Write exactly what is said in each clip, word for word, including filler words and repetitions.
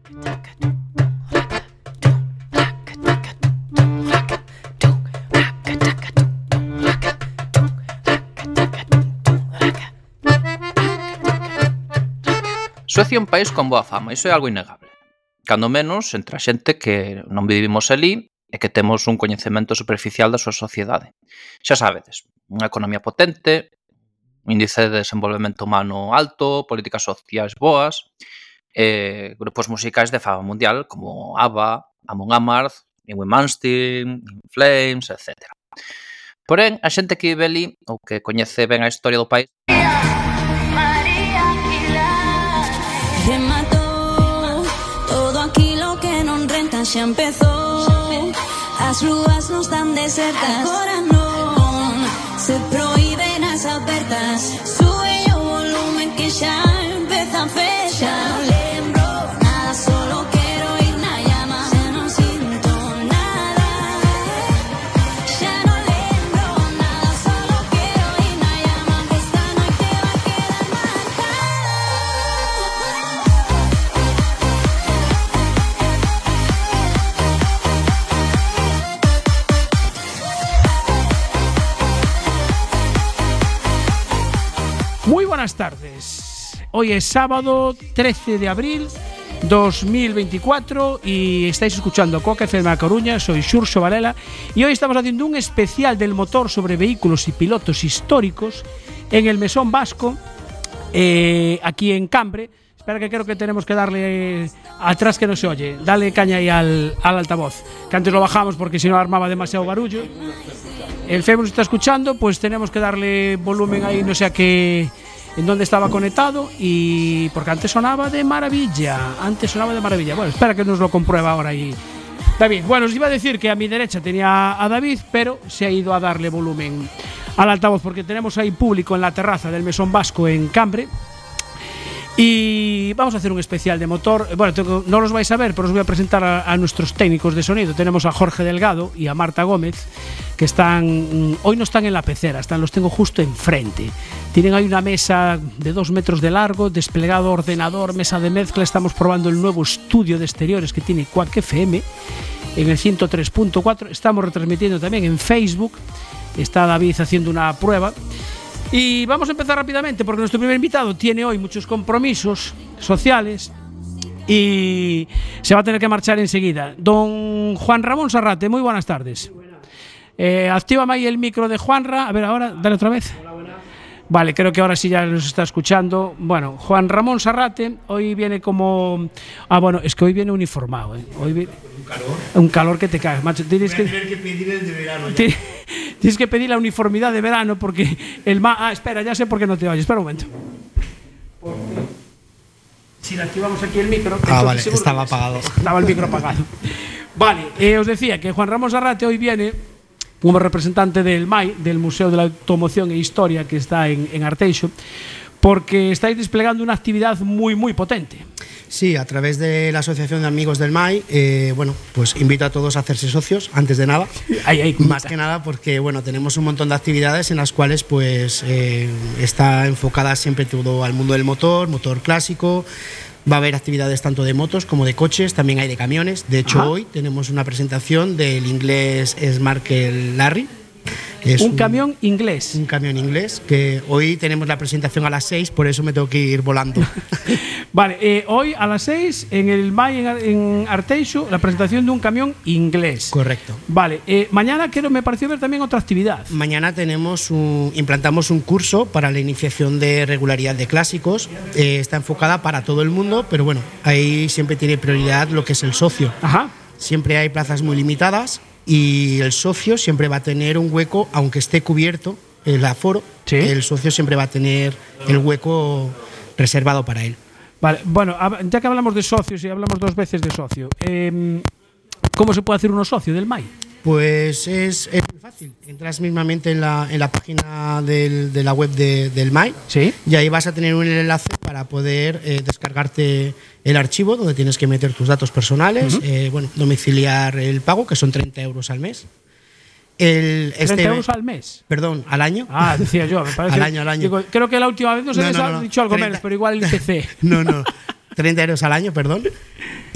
Suecia é un país con boa fama, iso é algo innegable. Cando menos entre a xente que non vivimos alí e que temos un coñecemento superficial da súa sociedade. Xa sabedes, unha economía potente, índice de desenvolvemento humano alto, políticas sociais boas, e grupos musicais de fama mundial como ABBA, Amon Amarth, Yngwie Malmsteen, In Flames, etcétera. Porén, a xente que vive ali ou que coñece ben a historia do país que mató todo aquilo que non renta xa empezou, as rúas non están desertas, agora non se prohíben as apertas, sube o volumen que xa empeza a fechar. Lembro nada, solo quero ir na llama, xa non sinto nada, xa non lembro nada, solo quero ir na llama, que esta noite vai quedar marcada. Muy buenas tardes. Hoy es sábado trece de abril dos mil veinticuatro y estáis escuchando Coca F M A Coruña. Soy Xurxo Varela y hoy estamos haciendo un especial del motor sobre vehículos y pilotos históricos en el Mesón Vasco, eh, aquí en Cambre. Espera, que creo que tenemos que darle atrás, que no se oye. Dale caña ahí al, al altavoz, que antes lo bajamos porque si no armaba demasiado barullo. El Facebook está escuchando, pues tenemos que darle volumen ahí, no sé a qué, en dónde estaba conectado, y porque antes sonaba de maravilla, antes sonaba de maravilla. Bueno, espera que nos lo comprueba ahora y David. Bueno, os iba a decir que a mi derecha tenía a David, pero se ha ido a darle volumen al altavoz porque tenemos ahí público en la terraza del Mesón Vasco en Cambre. Y vamos a hacer un especial de motor. Bueno, tengo, no los vais a ver, pero os voy a presentar a, a nuestros técnicos de sonido. Tenemos a Jorge Delgado y a Marta Gómez, que están, hoy no están en la pecera, están, los tengo justo enfrente. Tienen ahí una mesa de dos metros de largo, desplegado ordenador, mesa de mezcla. Estamos probando el nuevo estudio de exteriores que tiene Quack F M en el ciento tres punto cuatro. Estamos retransmitiendo también en Facebook. Está David haciendo una prueba. Y vamos a empezar rápidamente porque nuestro primer invitado tiene hoy muchos compromisos sociales y se va a tener que marchar enseguida. Don Juan Ramón Sarrate, muy buenas tardes. Eh, actívame ahí el micro de Juanra. A ver, ahora, dale otra vez. Vale, creo que ahora sí ya nos está escuchando. Bueno, Juan Ramón Sarrate hoy viene como... Ah, bueno, es que hoy viene uniformado, ¿eh? Hoy viene... Un calor. Un calor que te caes, macho. Tienes que... Voy a tener que pedir el de verano ya. Tienes que pedir la uniformidad de verano porque el ma... Ah, espera, ya sé por qué no te oyes. Espera un momento. Porque si le activamos aquí el micro... Ah, vale, estaba apagado. Estaba el micro apagado. Vale, eh, os decía que Juan Ramón Sarrate hoy viene como representante del M A I, del Museo de la Automoción e Historia, que está en, en Arteixo, porque estáis desplegando una actividad muy, muy potente. Sí, a través de la Asociación de Amigos del M A I, eh, bueno, pues invito a todos a hacerse socios, antes de nada. Ahí, ahí, más que nada porque, bueno, tenemos un montón de actividades en las cuales, pues, eh, está enfocada siempre todo al mundo del motor, motor clásico. Va a haber actividades tanto de motos como de coches, también hay de camiones. De hecho, Ajá. hoy tenemos una presentación del inglés Smarkel Larry. Es un, un camión inglés. Un camión inglés, que hoy tenemos la presentación a las seis, por eso me tengo que ir volando. Vale, eh, hoy a las seis en el M A I en, en Arteixo, la presentación de un camión inglés. Correcto. Vale, eh, mañana quiero, me pareció ver también otra actividad. Mañana tenemos un, implantamos un curso para la iniciación de regularidad de clásicos. Eh, está enfocada para todo el mundo, pero bueno, ahí siempre tiene prioridad lo que es el socio. Ajá. Siempre hay plazas muy limitadas y el socio siempre va a tener un hueco, aunque esté cubierto el aforo, ¿sí? El socio siempre va a tener el hueco reservado para él. Vale, bueno, ya que hablamos de socios y hablamos dos veces de socio, eh, ¿cómo se puede hacer uno socio del M A I? Pues es, es muy fácil. Entras mismamente en la, en la página del, de la web de, del M A I, ¿sí? Y ahí vas a tener un enlace para poder eh, descargarte el archivo donde tienes que meter tus datos personales, uh-huh. eh, bueno, domiciliar el pago, que son treinta euros al mes. El, ¿treinta este, euros al mes? Perdón, al año. Ah, decía yo, me parece. al año, al año. Digo, creo que la última vez nos no, habéis no, no, dicho algo treinta, menos, pero igual el I P C. No, no. treinta euros al año, perdón.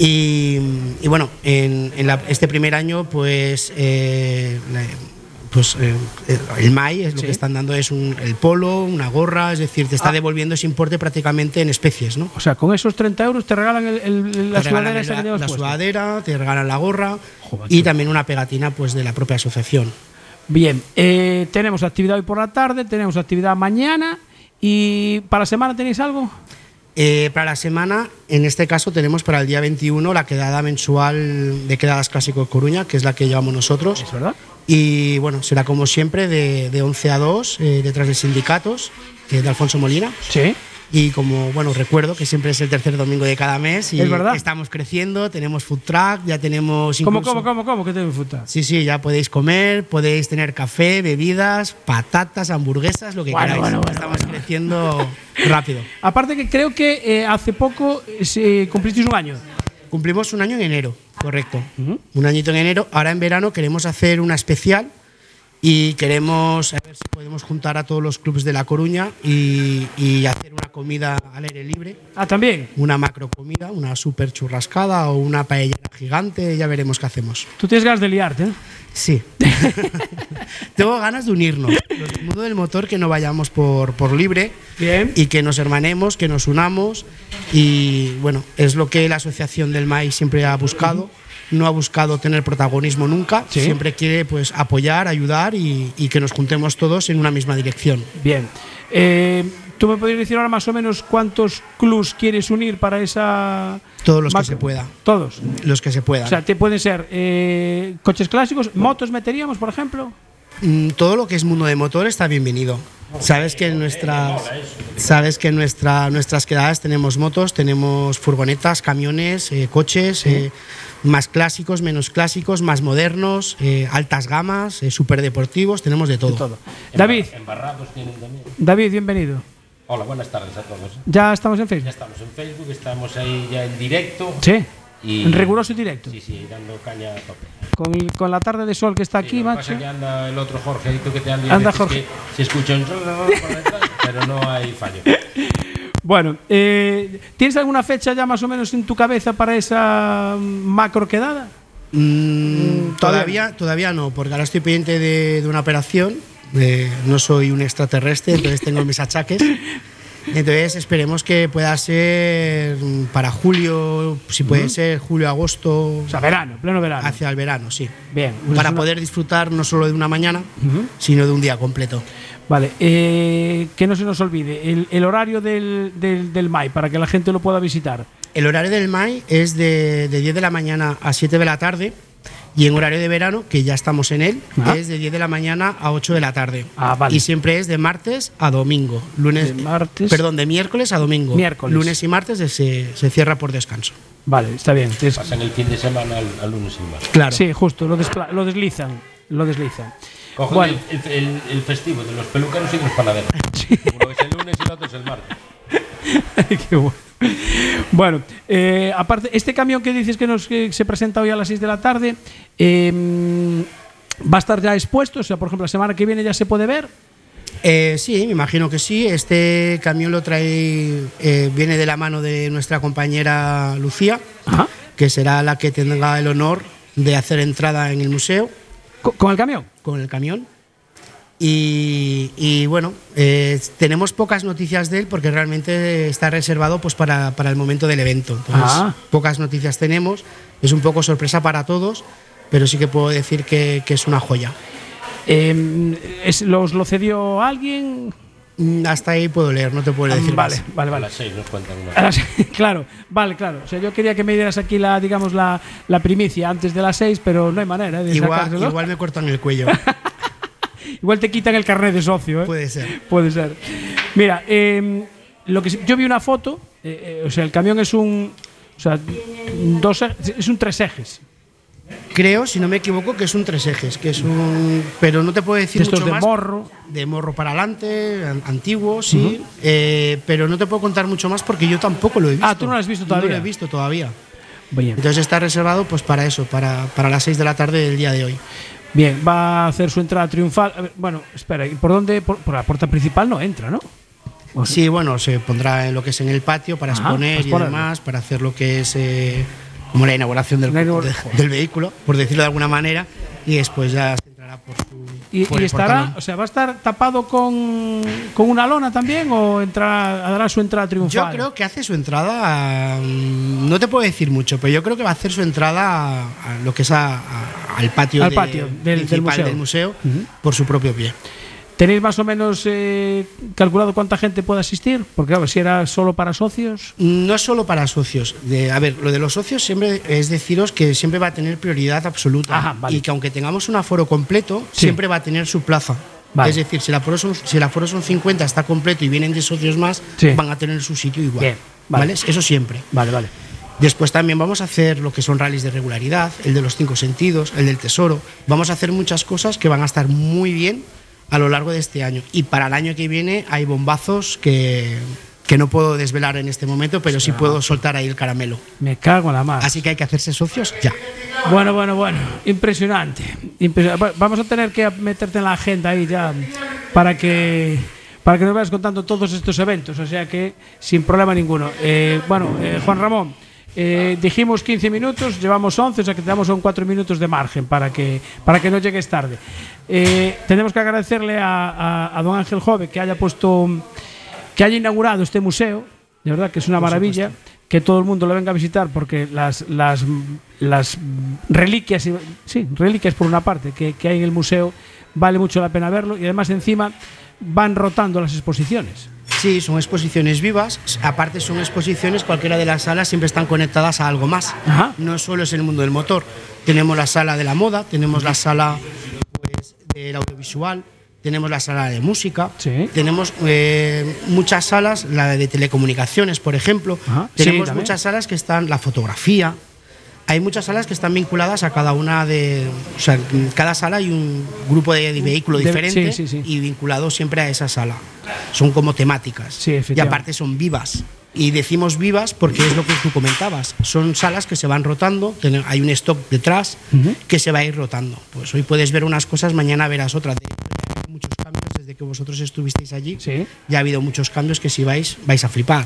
Y, y bueno, en, en la, este primer año, pues, eh, la, pues eh, el M A I es lo sí. que están dando es un, el polo, una gorra, es decir, te está ah. devolviendo ese importe prácticamente en especies, ¿no? O sea, con esos treinta euros te regalan el, el, la te sudadera esa que la, la puesto. sudadera, te regalan la gorra. Joder, y también una pegatina pues de la propia asociación. Bien, eh, tenemos actividad hoy por la tarde, tenemos actividad mañana. ¿Y para la semana tenéis algo? Eh, para la semana, en este caso, tenemos para el día veintiuno la quedada mensual de Quedadas Clásicos Coruña, que es la que llevamos nosotros. ¿Es verdad? Y bueno, será como siempre de, de once a dos, eh, detrás de Sindicatos, eh, de Alfonso Molina. Sí. Y como, bueno, recuerdo que siempre es el tercer domingo de cada mes y ¿Es verdad? Estamos creciendo, tenemos food truck, ya tenemos incluso… ¿Cómo, cómo, cómo, cómo que tenemos food truck? Sí, sí, ya podéis comer, podéis tener café, bebidas, patatas, hamburguesas, lo que bueno, queráis. Bueno, bueno, Estamos bueno. creciendo rápido. Aparte que creo que eh, hace poco eh, cumplisteis un año. Cumplimos un año en enero, correcto. Uh-huh. Un añito en enero. Ahora en verano queremos hacer una especial y queremos a ver si podemos juntar a todos los clubes de La Coruña y, y hacer una comida al aire libre. Ah, también. Una macro comida, una super churrascada o una paellera gigante, ya veremos qué hacemos. Tú tienes ganas de liarte, ¿eh? Sí. Tengo ganas de unirnos. El mundo del motor, que no vayamos por, por libre. Bien. Y que nos hermanemos, que nos unamos. Y bueno, es lo que la asociación del M A I siempre ha buscado. Uh-huh. No ha buscado tener protagonismo nunca, ¿sí? Siempre quiere pues apoyar, ayudar y, y que nos juntemos todos en una misma dirección. Bien. Eh, ¿Tú me podrías decir ahora más o menos cuántos clubs quieres unir para esa… Todos los macro? Que se pueda. ¿Todos? Los que se puedan. O sea, te pueden ser eh, coches clásicos, motos meteríamos, por ejemplo. Mm, todo lo que es mundo de motor está bienvenido. Sabes que en nuestras, sabes que en nuestra, nuestras quedadas tenemos motos, tenemos furgonetas, camiones, eh, coches, sí. eh, más clásicos, menos clásicos, más modernos, eh, altas gamas, eh, superdeportivos, tenemos de todo. De todo. David. Embarrados tienen también. David, bienvenido. Hola, buenas tardes a todos. Ya estamos en Facebook. Ya estamos en Facebook, estamos ahí ya en directo. Sí. Y en riguroso directo. Sí, sí, dando caña a tope. Con, con la tarde de sol que está sí, aquí, lo macho. Pasa que anda el otro Jorge, que te anda, anda Jorge. Que se escucha un sol por detrás, pero no hay fallo. Bueno, eh, ¿tienes alguna fecha ya más o menos en tu cabeza para esa macro quedada? Mm, todavía, todavía no, porque ahora estoy pendiente de, de una operación. De, no soy un extraterrestre, entonces tengo mis achaques. Entonces esperemos que pueda ser para julio, si puede uh-huh. ser julio, agosto. O sea, verano, pleno verano. Hacia el verano, sí. Bien. Pues para una… poder disfrutar no solo de una mañana, uh-huh. sino de un día completo. Vale, eh, que no se nos olvide, el, el horario del, del, del M A I, para que la gente lo pueda visitar. El horario del M A I es de, de diez de la mañana a siete de la tarde. Y en horario de verano, que ya estamos en él, ah. es de diez de la mañana a ocho de la tarde. Ah, vale. Y siempre es de martes a domingo. Lunes, de martes. Perdón, de miércoles a domingo. Miércoles. Lunes y martes se, se cierra por descanso. Vale, está bien. Es… Pasan el fin de semana al, al lunes y martes. Claro. Sí, justo, lo, despla- lo deslizan. Lo deslizan. Cogen bueno. el, el, el festivo de los peluqueros y los panaderos. Sí. Uno es el lunes y el otro es el martes. Qué bueno. Bueno, eh, aparte, este camión que dices que nos que se presenta hoy a las seis de la tarde, eh, ¿va a estar ya expuesto? O sea, por ejemplo, la semana que viene ya se puede ver. Eh, sí, me imagino que sí. Este camión lo trae, eh, viene de la mano de nuestra compañera Lucía, Ajá. que será la que tendrá el honor de hacer entrada en el museo. ¿Con, con el camión? Con el camión. Y, y bueno, eh, tenemos pocas noticias de él porque realmente está reservado pues para, para el momento del evento. Entonces, ah. pocas noticias tenemos. Es un poco sorpresa para todos, pero sí que puedo decir que, que es una joya. Eh, ¿es, ¿Los lo cedió alguien? Hasta ahí puedo leer, no te puedo decir vale, más. Vale, vale. A las seis nos cuentan una. Claro, vale, claro. O sea, yo quería que me dieras aquí la, digamos, la, la primicia antes de las seis, pero no hay manera de igual, sacárselo. Igual me cortan el cuello. Igual te quitan el carnet de socio, ¿eh? Puede ser. Puede ser. Mira, eh, lo que yo vi una foto, eh, eh, o sea, el camión es un, o sea, dos, es un tres ejes. Creo, si no me equivoco, que es un tres ejes, que es un, pero no te puedo decir Estos mucho de más. morro, de morro para adelante, antiguo, sí, uh-huh. eh, pero no te puedo contar mucho más porque yo tampoco lo he visto. Ah, tú no lo has visto todavía. No lo he visto todavía. Bien. Entonces está reservado, pues para eso, para, para las seis de la tarde del día de hoy. Bien, va a hacer su entrada triunfal. A ver, bueno, espera, ¿y por dónde? Por, por la puerta principal no entra, ¿no? O sea, sí, bueno, se pondrá en lo que es en el patio para Ajá, exponer para y demás, para hacer lo que es eh, como la inauguración del, La inaugura- de- del vehículo, por decirlo de alguna manera, y después ya se entrará por su. Y, por y el estará, portalón. o sea, ¿va a estar tapado con, con una lona también o entrará, dará su entrada Yo triunfal? creo que hace su entrada, a- no te puedo decir mucho, pero yo creo que va a hacer su entrada a, a lo que es a- a- al patio, Al de- patio del- del principal museo. del museo Ujú. por su propio pie. ¿Tenéis más o menos eh, calculado cuánta gente puede asistir? Porque claro, si era solo para socios. No es solo para socios. De, a ver, lo de los socios siempre es deciros que siempre va a tener prioridad absoluta. Ajá, vale. Y que aunque tengamos un aforo completo, Sí. siempre va a tener su plaza. Vale. Es decir, si el, aforo son, si el aforo son cincuenta, está completo y vienen de socios más, Sí. van a tener su sitio igual. Bien, vale. ¿Vale? Eso siempre. Vale, vale. Después también vamos a hacer lo que son rallies de regularidad, el de los cinco sentidos, el del tesoro. Vamos a hacer muchas cosas que van a estar muy bien a lo largo de este año. Y para el año que viene hay bombazos que, que no puedo desvelar en este momento, pero sí puedo soltar ahí el caramelo. Me cago en la mar. Así que hay que hacerse socios ya. Bueno, bueno, bueno. Impresionante. Impresio- Va- Vamos a tener que meterte en la agenda ahí ya para que para que nos vayas contando todos estos eventos. O sea que sin problema ninguno. Eh, bueno, eh, Juan Ramón, eh, dijimos quince minutos, llevamos once, o sea que tenemos son cuatro minutos de margen para que para que no llegues tarde. Eh, tenemos que agradecerle a, a- a don Ángel Jove que haya puesto, que haya inaugurado este museo. De verdad que es una maravilla. Que todo el mundo lo venga a visitar porque las, las, las reliquias, sí, reliquias por una parte, que, que hay en el museo, vale mucho la pena verlo y además encima van rotando las exposiciones. Sí, son exposiciones vivas. Aparte son exposiciones, cualquiera de las salas siempre están conectadas a algo más. Ajá. No solo es el mundo del motor. Tenemos la sala de la moda, tenemos la sala pues, del audiovisual, tenemos la sala de música, Sí. tenemos eh, muchas salas, la de telecomunicaciones, por ejemplo. Ajá, sí, Tenemos también. muchas salas que están, la fotografía. Hay muchas salas que están vinculadas a cada una de. O sea, en cada sala hay un grupo de, de vehículo De- diferente sí, sí, sí. y vinculado siempre a esa sala. Son como temáticas. Sí, y efectivamente. aparte son vivas. Y decimos vivas porque es lo que tú comentabas. Son salas que se van rotando, ten- hay un stock detrás Ujú. que se va a ir rotando. Pues hoy puedes ver unas cosas, mañana verás otras. De hecho, hay muchos cambios desde que vosotros estuvisteis allí. Sí. Ya ha habido muchos cambios que si vais, vais a flipar.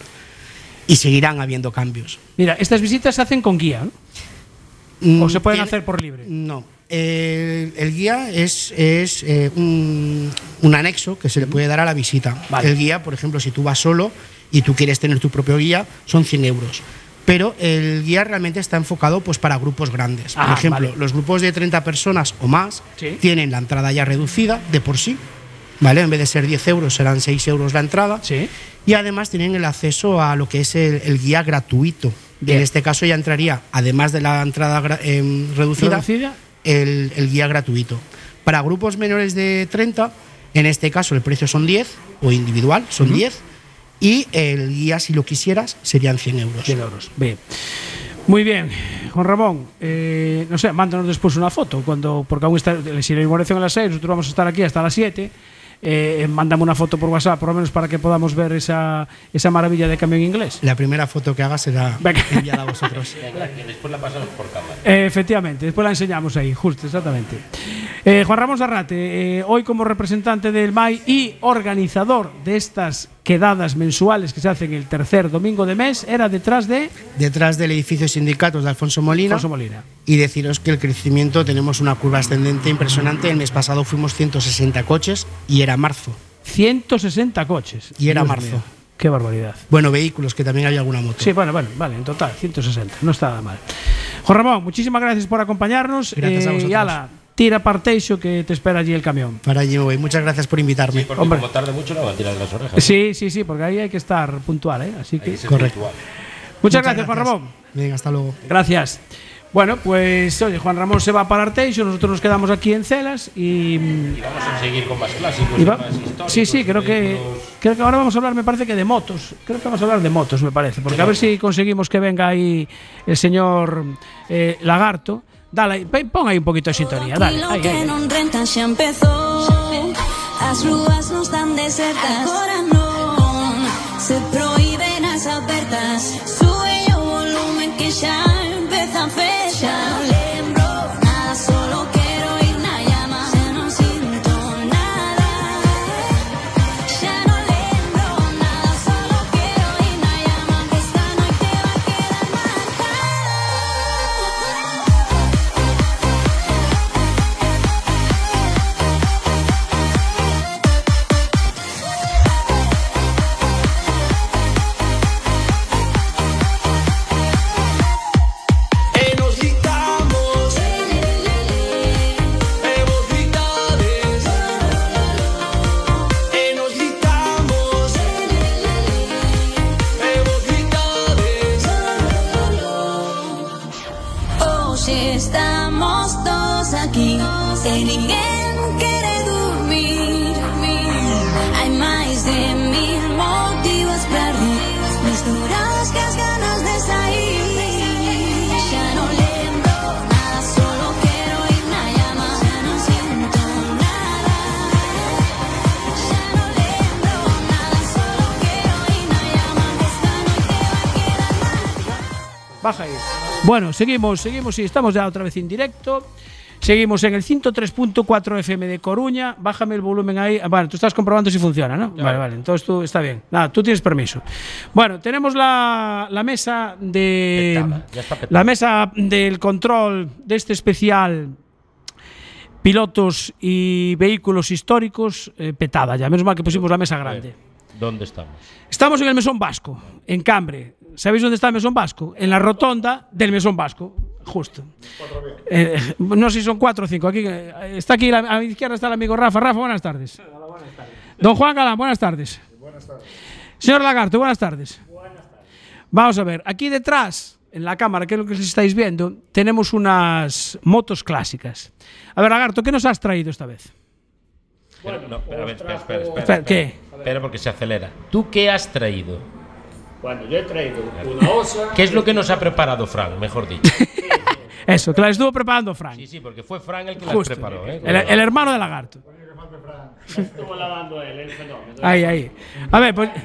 Y seguirán habiendo cambios. Mira, estas visitas se hacen con guía, ¿no? Mm, ¿O se pueden tiene- hacer por libre? No. El, el guía es, es eh, un, un anexo que se le puede dar a la visita. Vale. El guía, por ejemplo, si tú vas solo y tú quieres tener tu propio guía, son cien euros. Pero el guía realmente está enfocado pues, para grupos grandes. Ajá, por ejemplo, vale. los grupos de treinta personas o más Sí. tienen la entrada ya reducida de por sí. ¿Vale? En vez de ser diez euros, serán seis euros la entrada. Sí. Y además tienen el acceso a lo que es el, el guía gratuito. Bien. En este caso ya entraría, además de la entrada gra- em, reducida, ¿Reducida? el, el guía gratuito. Para grupos menores de treinta, en este caso el precio son diez, o individual, son diez, y el guía, si lo quisieras, serían cien euros. cien euros. Bien. Muy bien, Juan Ramón, eh, no sé, mándanos después una foto, cuando, porque aún está, si la inauguración a las seis, nosotros vamos a estar aquí hasta las siete. Eh, mándame una foto por WhatsApp, por lo menos para que podamos ver esa, esa maravilla de camión inglés. La primera foto que haga será Venga. enviada a vosotros. Y después la pasamos por cámara. Eh, efectivamente, después la enseñamos ahí, justo, exactamente. Eh, Juan Ramón Zarrate, eh, hoy como representante del M A I y organizador de estas quedadas mensuales que se hacen el tercer domingo de mes, era detrás de Detrás del edificio Sindicatos de Alfonso Molina. Alfonso Molina. Y deciros que el crecimiento, tenemos una curva ascendente impresionante. El mes pasado fuimos ciento sesenta coches y era marzo. ciento sesenta coches. Y era Dios marzo. mío, qué barbaridad. Bueno, vehículos, que también había alguna moto. Sí, bueno, bueno, vale, en total, ciento sesenta, no está nada mal. Juan Ramón, muchísimas gracias por acompañarnos. Gracias a vosotros. Y ala, tira parteixo que te espera allí el camión. Para allí me voy. Muchas gracias por invitarme. Porque Hombre. como tarde mucho la va a tirar de las orejas. Sí, sí, sí, porque ahí hay que estar puntual, ¿eh? Así Hay que... que ser Correcto. puntual. Muchas, gracias, Juan Ramón. Venga, hasta luego. Gracias. Bueno, pues oye, Juan Ramón se va para Arteixo, nosotros nos quedamos aquí en Celas y, Y vamos a seguir con más clásicos, y y va- más históricos. sí, sí, creo que vehículos. creo que ahora vamos a hablar, me parece que de motos. Creo que vamos a hablar de motos, me parece, porque a ver si conseguimos que venga ahí el señor eh, Lagarto. Dale, pe- pon ahí un poquito de sintonía, dale. Aquilo Ahí, que ahí, ahí. non renta xa empezou. As rúas non están desertas. Agora non se prohíben as apertas. Sube o volumen que xa empeza a fechar. Non lembro nada, solo quero ir na llama. Xa non sinto nada. Xa non lembro nada, solo quero ir na llama. Que esta noite vai quedar marcada. noche estamos todos aquí e ninguén quere dormir. Hai máis de mil motivos para rir, misturados que as ganas de sair. Xa non lembro nada, solo quero ir na llama. Xa non siento nada. Xa non lembro nada, solo quero ir na llama. Esta noite vai quedar mal. Baja ahí. Bueno, seguimos, seguimos y estamos ya otra vez en directo. Seguimos en el ciento tres punto cuatro F M de Coruña. Bájame el volumen ahí. Bueno, tú estás comprobando si funciona, ¿no? Claro. Vale, vale. Entonces tú está bien. Nada, tú tienes permiso. Bueno, tenemos la, la mesa de petada, ya está petada. La mesa del control de este especial pilotos y vehículos históricos eh, petada ya. Menos mal que pusimos la mesa grande. ¿Dónde estamos? Estamos en el Mesón Vasco, en Cambre. ¿Sabéis dónde está el Mesón Vasco? En la rotonda del Mesón Vasco, justo. Eh, no sé si son cuatro o cinco. Aquí, está aquí, a mi izquierda está el amigo Rafa. Rafa, buenas tardes. Hola, buenas tardes. Don Juan Galán, buenas tardes. Buenas tardes. Señor Lagarto, buenas tardes. Buenas tardes. Vamos a ver, aquí detrás, en la cámara, que es lo que estáis viendo, tenemos unas motos clásicas. A ver, Lagarto, ¿qué nos has traído esta vez? Bueno, no, espera, a ver, espera, espera, espera, espera. ¿Qué? Espera porque se acelera. ¿Tú qué has traído? Bueno, yo he traído una osa. ¿Qué es lo que nos ha preparado Fran, mejor dicho? Eso, que la estuvo preparando Fran. Sí, sí, porque fue Fran el que Justo. las preparó. ¿eh? El, el hermano de Lagarto. Estuvo lavando él, el fenómeno. Ahí, ahí. A ver, pues.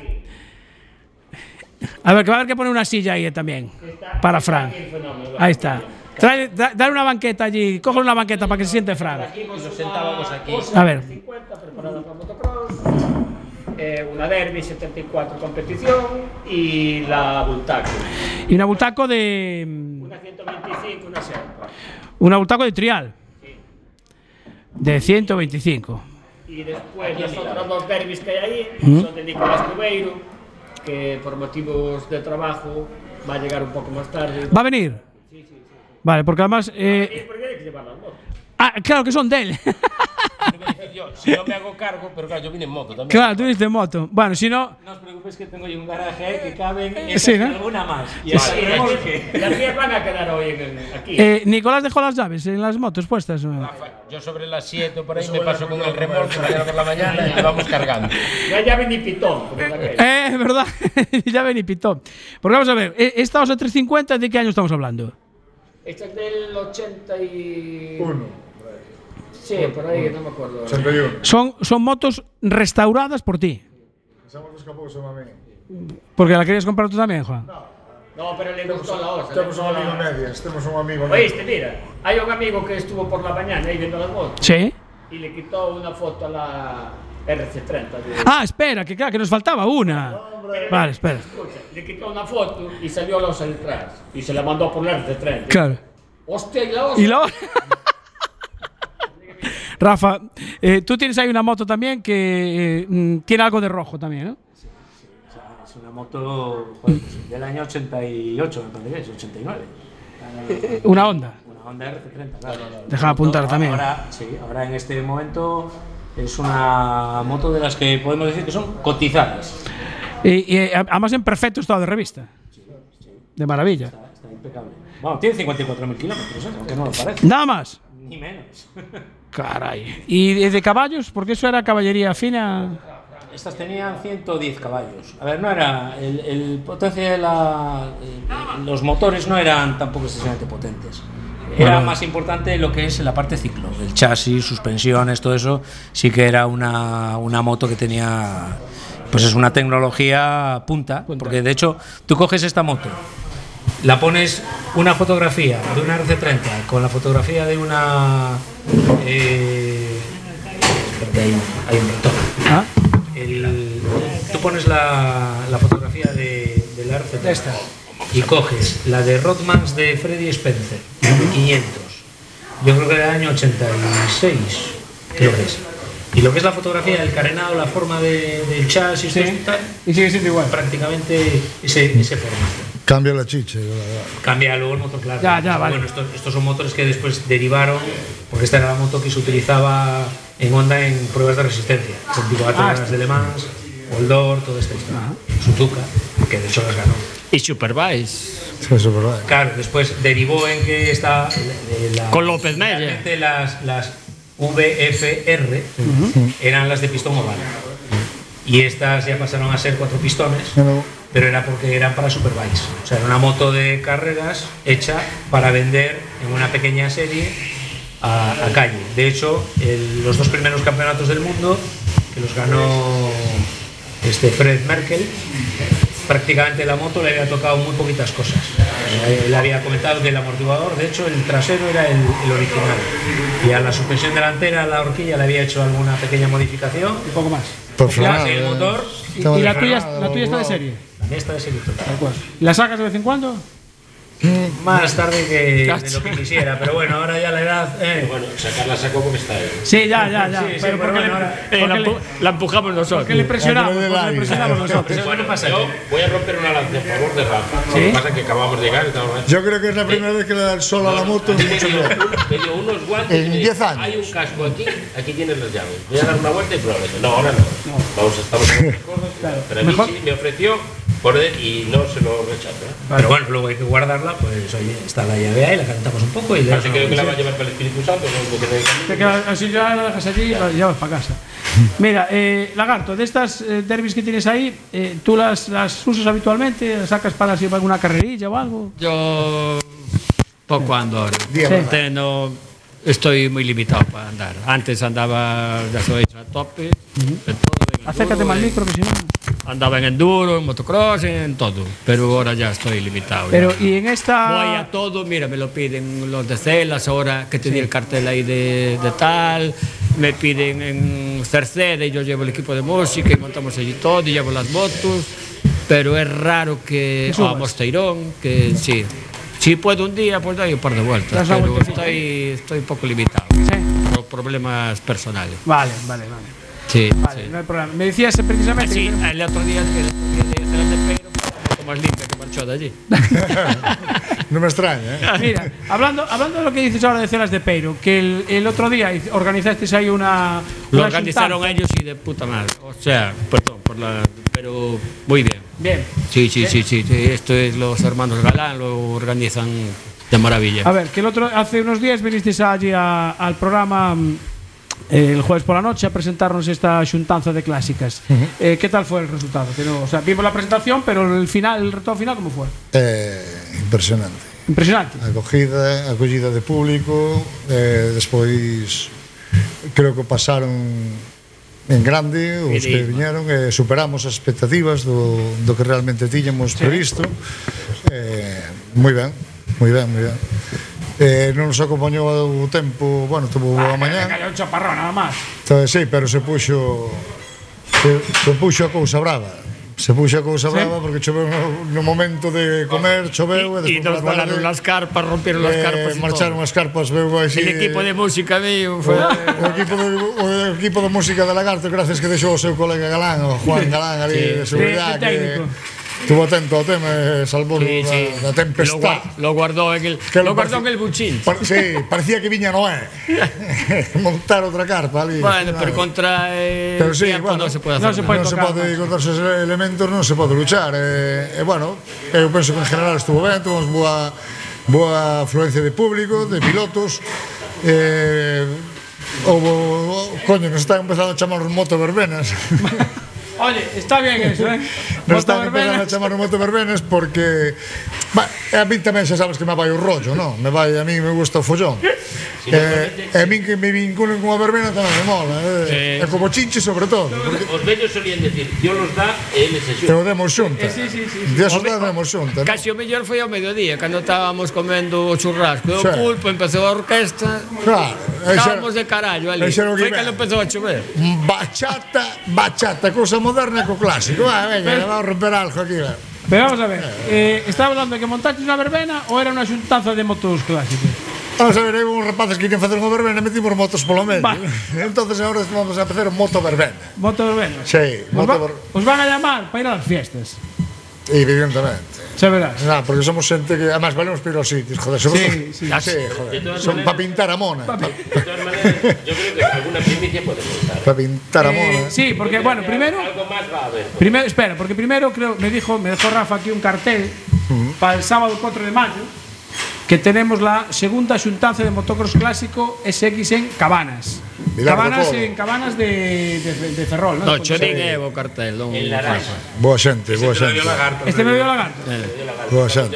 A ver, que va a haber que poner una silla ahí también. Para Fran. Ahí está. Trae, da, dale una banqueta allí. Coge una banqueta para que se siente Fran. Aquí nos sentábamos aquí. A ver. cincuenta preparada para motocross. Eh, una Derby setenta y cuatro competición y la Bultaco. Y una Bultaco de. Una ciento veinticinco, una Serpa. Una Bultaco de trial. Sí. De ciento veinticinco. Y después las otras dos Derbys que hay ahí ¿Mm? son de Nicolás Cubeiro, que por motivos de trabajo va a llegar un poco más tarde. ¿Va a venir? Sí, sí, sí. Vale, porque además. Eh... Sí, porque hay que llevar las motos. Ah, claro que son de él. Yo, si no me hago cargo, pero claro, yo vine en moto también. Claro, tú viniste en moto. Bueno, si no. No os preocupéis que tengo yo un garaje ahí que caben y Sí, ¿no? alguna más. Y así Vale, remolque. Las mías van a quedar hoy en, aquí. Eh, Nicolás dejó las llaves en las motos puestas. ¿O? Yo sobre las siete o por ahí me paso con el remolque mañana por la mañana y le vamos cargando. No hay llave ni pitón. Como la que Eh, es verdad. Ya ven y pitón. Porque vamos a ver, esta Osa trescientos cincuenta, ¿de qué año estamos hablando? Esta es del ochenta y uno. Sí, por ahí, no me acuerdo. ochenta y uno. Son, son motos restauradas por ti. Esa moto escapó, se mami. Porque la querías comprar tú también, Juan. No, pero le gustó la osa. Temos un amigo medias, temos un amigo Oíste, mira, hay un amigo que estuvo por la mañana ahí viendo las motos Sí. y le quitó una foto a la R C treinta. De... Ah, espera, que claro, que nos faltaba una. Vale, espera. Escucha, le quitó una foto y salió la osa detrás y se la mandó por la R C treinta. Claro. Hostia, y la osa. Y la Rafa, eh, tú tienes ahí una moto también que eh, tiene algo de rojo también, ¿no? Es una moto pues, del año ochenta y ocho, me parece que es, ochenta y nueve. Eh, una Honda. Una Honda R C treinta, claro. Deja apuntar también. Ahora, sí, ahora en este momento es una moto de las que podemos decir que son cotizadas. Y, y además en perfecto estado de revista. De maravilla. Está, está impecable. Bueno, tiene cincuenta y cuatro mil kilómetros, ¿eh? Aunque no lo parece. Nada más. Ni menos. Caray. ¿Y de caballos? Porque eso era caballería fina. Estas tenían ciento diez caballos. A ver, no era. El, el potencia de la. El, los motores no eran tampoco excesivamente potentes. Era Bueno. más importante lo que es la parte ciclo. El chasis, suspensiones, todo eso. Sí que era una, una moto que tenía. Pues es una tecnología punta. Punta. Porque de hecho, tú coges esta moto. La pones una fotografía de una R C treinta con la fotografía de una. Eh, espérate, hay, hay un retorno. ¿Ah? El, tú pones la, la fotografía de, de la R C treinta Esta. y coges la de Rothmans de Freddy Spencer, de quinientos. Yo creo que era del año ochenta y seis, creo que es. Y lo que es la fotografía del carenado, la forma de, del chasis, Sí. todo esto, tal, Y sigue siendo igual. prácticamente ese, ese formato. Cambia la chicha, la verdad. Cambia luego el motor, claro. Ya, ya, vale. Bueno, estos, estos son motores que después derivaron, porque esta era la moto que se utilizaba en Honda en pruebas de resistencia. veinticuatro Ah, horas de Le Mans, Oldor, toda esta historia. Suzuka, que de hecho las ganó. Y Superbikes. Sí, Superbike. Claro, después derivó en que está eh, la, Con López Meyer. realmente las, las V F R uh-huh. eran las de pistón oval. Y estas ya pasaron a ser cuatro pistones, No. pero era porque eran para Superbikes. O sea, era una moto de carreras hecha para vender en una pequeña serie a, a calle. De hecho, el, los dos primeros campeonatos del mundo, que los ganó este Fred Merkel, prácticamente la moto le había tocado muy poquitas cosas. Eh, le había comentado que el amortiguador, de hecho, el trasero era el, el original. Y a la suspensión delantera, la horquilla, le había hecho alguna pequeña modificación. Un poco más. Por Y frenar, el eh. motor, ¿Y, y la, tuya, la tuya está de serie? la mía está de serie total. ¿La sacas de vez en cuando? Más tarde que de lo que quisiera, pero bueno, ahora ya la edad. Eh. Bueno, sacarla saco porque está ahí. Sí, ya, ya, ya. Sí, sí, pero pero porque bueno, le, ahora- porque eh, la le- empu- la empujamos nosotros. porque le presionamos, Porque le porque le da presionamos aire. nosotros. ¿Sabes lo que pasa? Yo voy a romper una lanza a favor de Rafa. ¿Sí? Lo que pasa es que acabamos de llegar y estamos. Yo creo que es la primera vez que le da el sol a la moto en Me mucho dio, tiempo. un- me dio unos guantes. En y me diez dijo, años. Hay un casco aquí, aquí tienes las llaves. Voy a dar una vuelta y prueba. No, ahora no. Vamos, estamos con otras cosas. Pero a mí Mejor- sí me ofreció poner y no se lo rechazo. ¿eh? Pero bueno, luego hay que guardarla, pues oye, está la llave ahí, la calentamos un poco y de Así creo que la va a llevar para el Espíritu Santo. No me quedé Te quedas- así ya la dejas allí y ya vas para casa. Mira, eh, Lagarto, de estas eh, derbis que tienes ahí, eh, ¿tú las, las usas habitualmente? ¿Las sacas para si va alguna carrerilla o algo? Yo poco ando ahora. Día Sí. Te- no, estoy muy limitado para andar. Antes andaba, ya sabéis, a tope. En todo, en Acércate enduro, más al en- micro, que si no. Andaba en enduro, en motocross, en todo. Pero ahora ya estoy limitado. ya. Pero, y en Voy esta. a todo, mira, me lo piden los de Celas, ahora que tenía el cartel ahí de, de tal, me piden en Cerceda y yo llevo el equipo de música y montamos allí todo y llevo las motos, pero es raro que... Que subas. a Mosteirón, que sí. Si puedo un día, pues doy un par de vueltas, Das la pero vueltecita. estoy, estoy un poco limitado Sí. por problemas personales. Vale, vale, vale. Sí, Vale, sí. no hay problema. Me decías eh, precisamente. Sí, que- el otro día, el otro día de Celas de Peiro, un poco más limpia que marchó de allí. No me extraña, ¿eh? Mira, hablando, hablando de lo que dices ahora de Celas de Peiro, que el, el otro día hiz- organizasteis ahí una. Lo una organizaron xuntanza. ellos y de puta madre. O sea, perdón por la. Pero muy bien. Bien. Sí, sí, sí, sí, sí. Esto es los hermanos Galán, lo organizan de maravilla. A ver, que el otro, hace unos días vinisteis allí a- al programa mm, eh, el jueves por la noche a presentarnos esta xuntanza de clásicas. Eh, ¿Qué tal fue el resultado? Que no, o sea, vimos la presentación, pero el final, el retorno final, ¿cómo fue? Eh, impresionante. Impresionante. Acogida, acollida de público, eh, despois creo que pasaron en grande os que Fideísmo. viñeron, eh, superamos as expectativas do, do que realmente tiñamos previsto. Eh, moi ben, moi ben, moi ben. Eh, non nos acompañou o tempo, bueno, tuvo a mañá. Cayó un chaparrón, nada más. Entonces, sí, pero se puxo se, se puxo a cousa brava. Se puxo a cousa brava porque choveu no, no momento de comer, choveu Y, y nos volaron las carpas, rompieron las carpas. y marcharon todo. as carpas, veu así. El equipo de música mío fue. o equipo de, o equipo de música de Lagarto, gracias que deixou o seu colega Galán, o Juan Galán ali Sí, de seguridade, de- de técnico. que estuvo atento ao tema, e salvou Sí, sí. da, da Lo, tempestad. guar- lo guardó en el, Que lo lo guardó en parece- el buchín. Pa- sí, parecía que viña Noé. Montar outra carpa ali. Bueno, pero Nada. contra el Pero sí, tiempo bueno, no se puede no hacer se nada. puede non se tocar pode máis. contra esos elementos, non se pode luchar. E, e bueno, eu penso que en general estuvo ben, tuvimos boa boa afluencia de público, de pilotos. Eh, houbo, coño, nos están empezando a chamar os motoverbenas. Oye, está bien eso, ¿eh? Nos están Motoverbenas. empezando a chamar os motoverbenas porque bah, a mí tamén xa sabes que me vai o rollo, non? Me vai, a mí me gusta o follón. Eh, e a min que me vinculen con a verbena tamén me mola, eh. E como chinche sobre todo. Porque Os vellos solían decir, Dios los da e eles se te xuntan. o demos xunta. Sí, sí, sí, sí. Dios os dá, demos xunta. ¿no? Casi o mellor foi ao mediodía, cando estábamos comendo o churrasco e o Sí. pulpo, empezou a orquesta. Claro, aí xa- Estábamos de carallo ali. aí xa non Foi que cando ven. empezou a chover. Bachata, bachata, cousa moderna co clásico. Va, venga, vamos a romper algo aquí. Va. Pero vamos a ver, eh, ¿estaba hablando de que montaste una verbena o era una xuntanza de motos clásicos? Vamos a ver, hai uns rapaces que querían facer unha verbena e metimos motos polo medio. Va. Entonces agora vamos a facer un moto verbena. Moto verbena. Sí, Os, moto va- ver... os van a llamar para ir a las fiestas. Evidentemente. Xa verás. No, porque somos xente que además valemos para ir aos sitios, joder, somos Sí, sí. sí, joder. Son para pintar a mona. De todas maneras, yo creo que alguna primicia puede contar. Para pintar a Eh, mona. sí, porque bueno, primero Algo más va a haber. Primero, espera, porque primero creo me dijo, me dejó Rafa aquí un cartel para el sábado cuatro de mayo que tenemos la segunda xuntanza de motocross clásico S X en Cabanas. Vilar do Cabanas Colo. en Cabanas de, de, de Ferrol, ¿no? No, De Chorín Pontevedra. é o cartel, non En la Rafa. Boa xente, boa xente. Este me dio lagarto. Boa xente.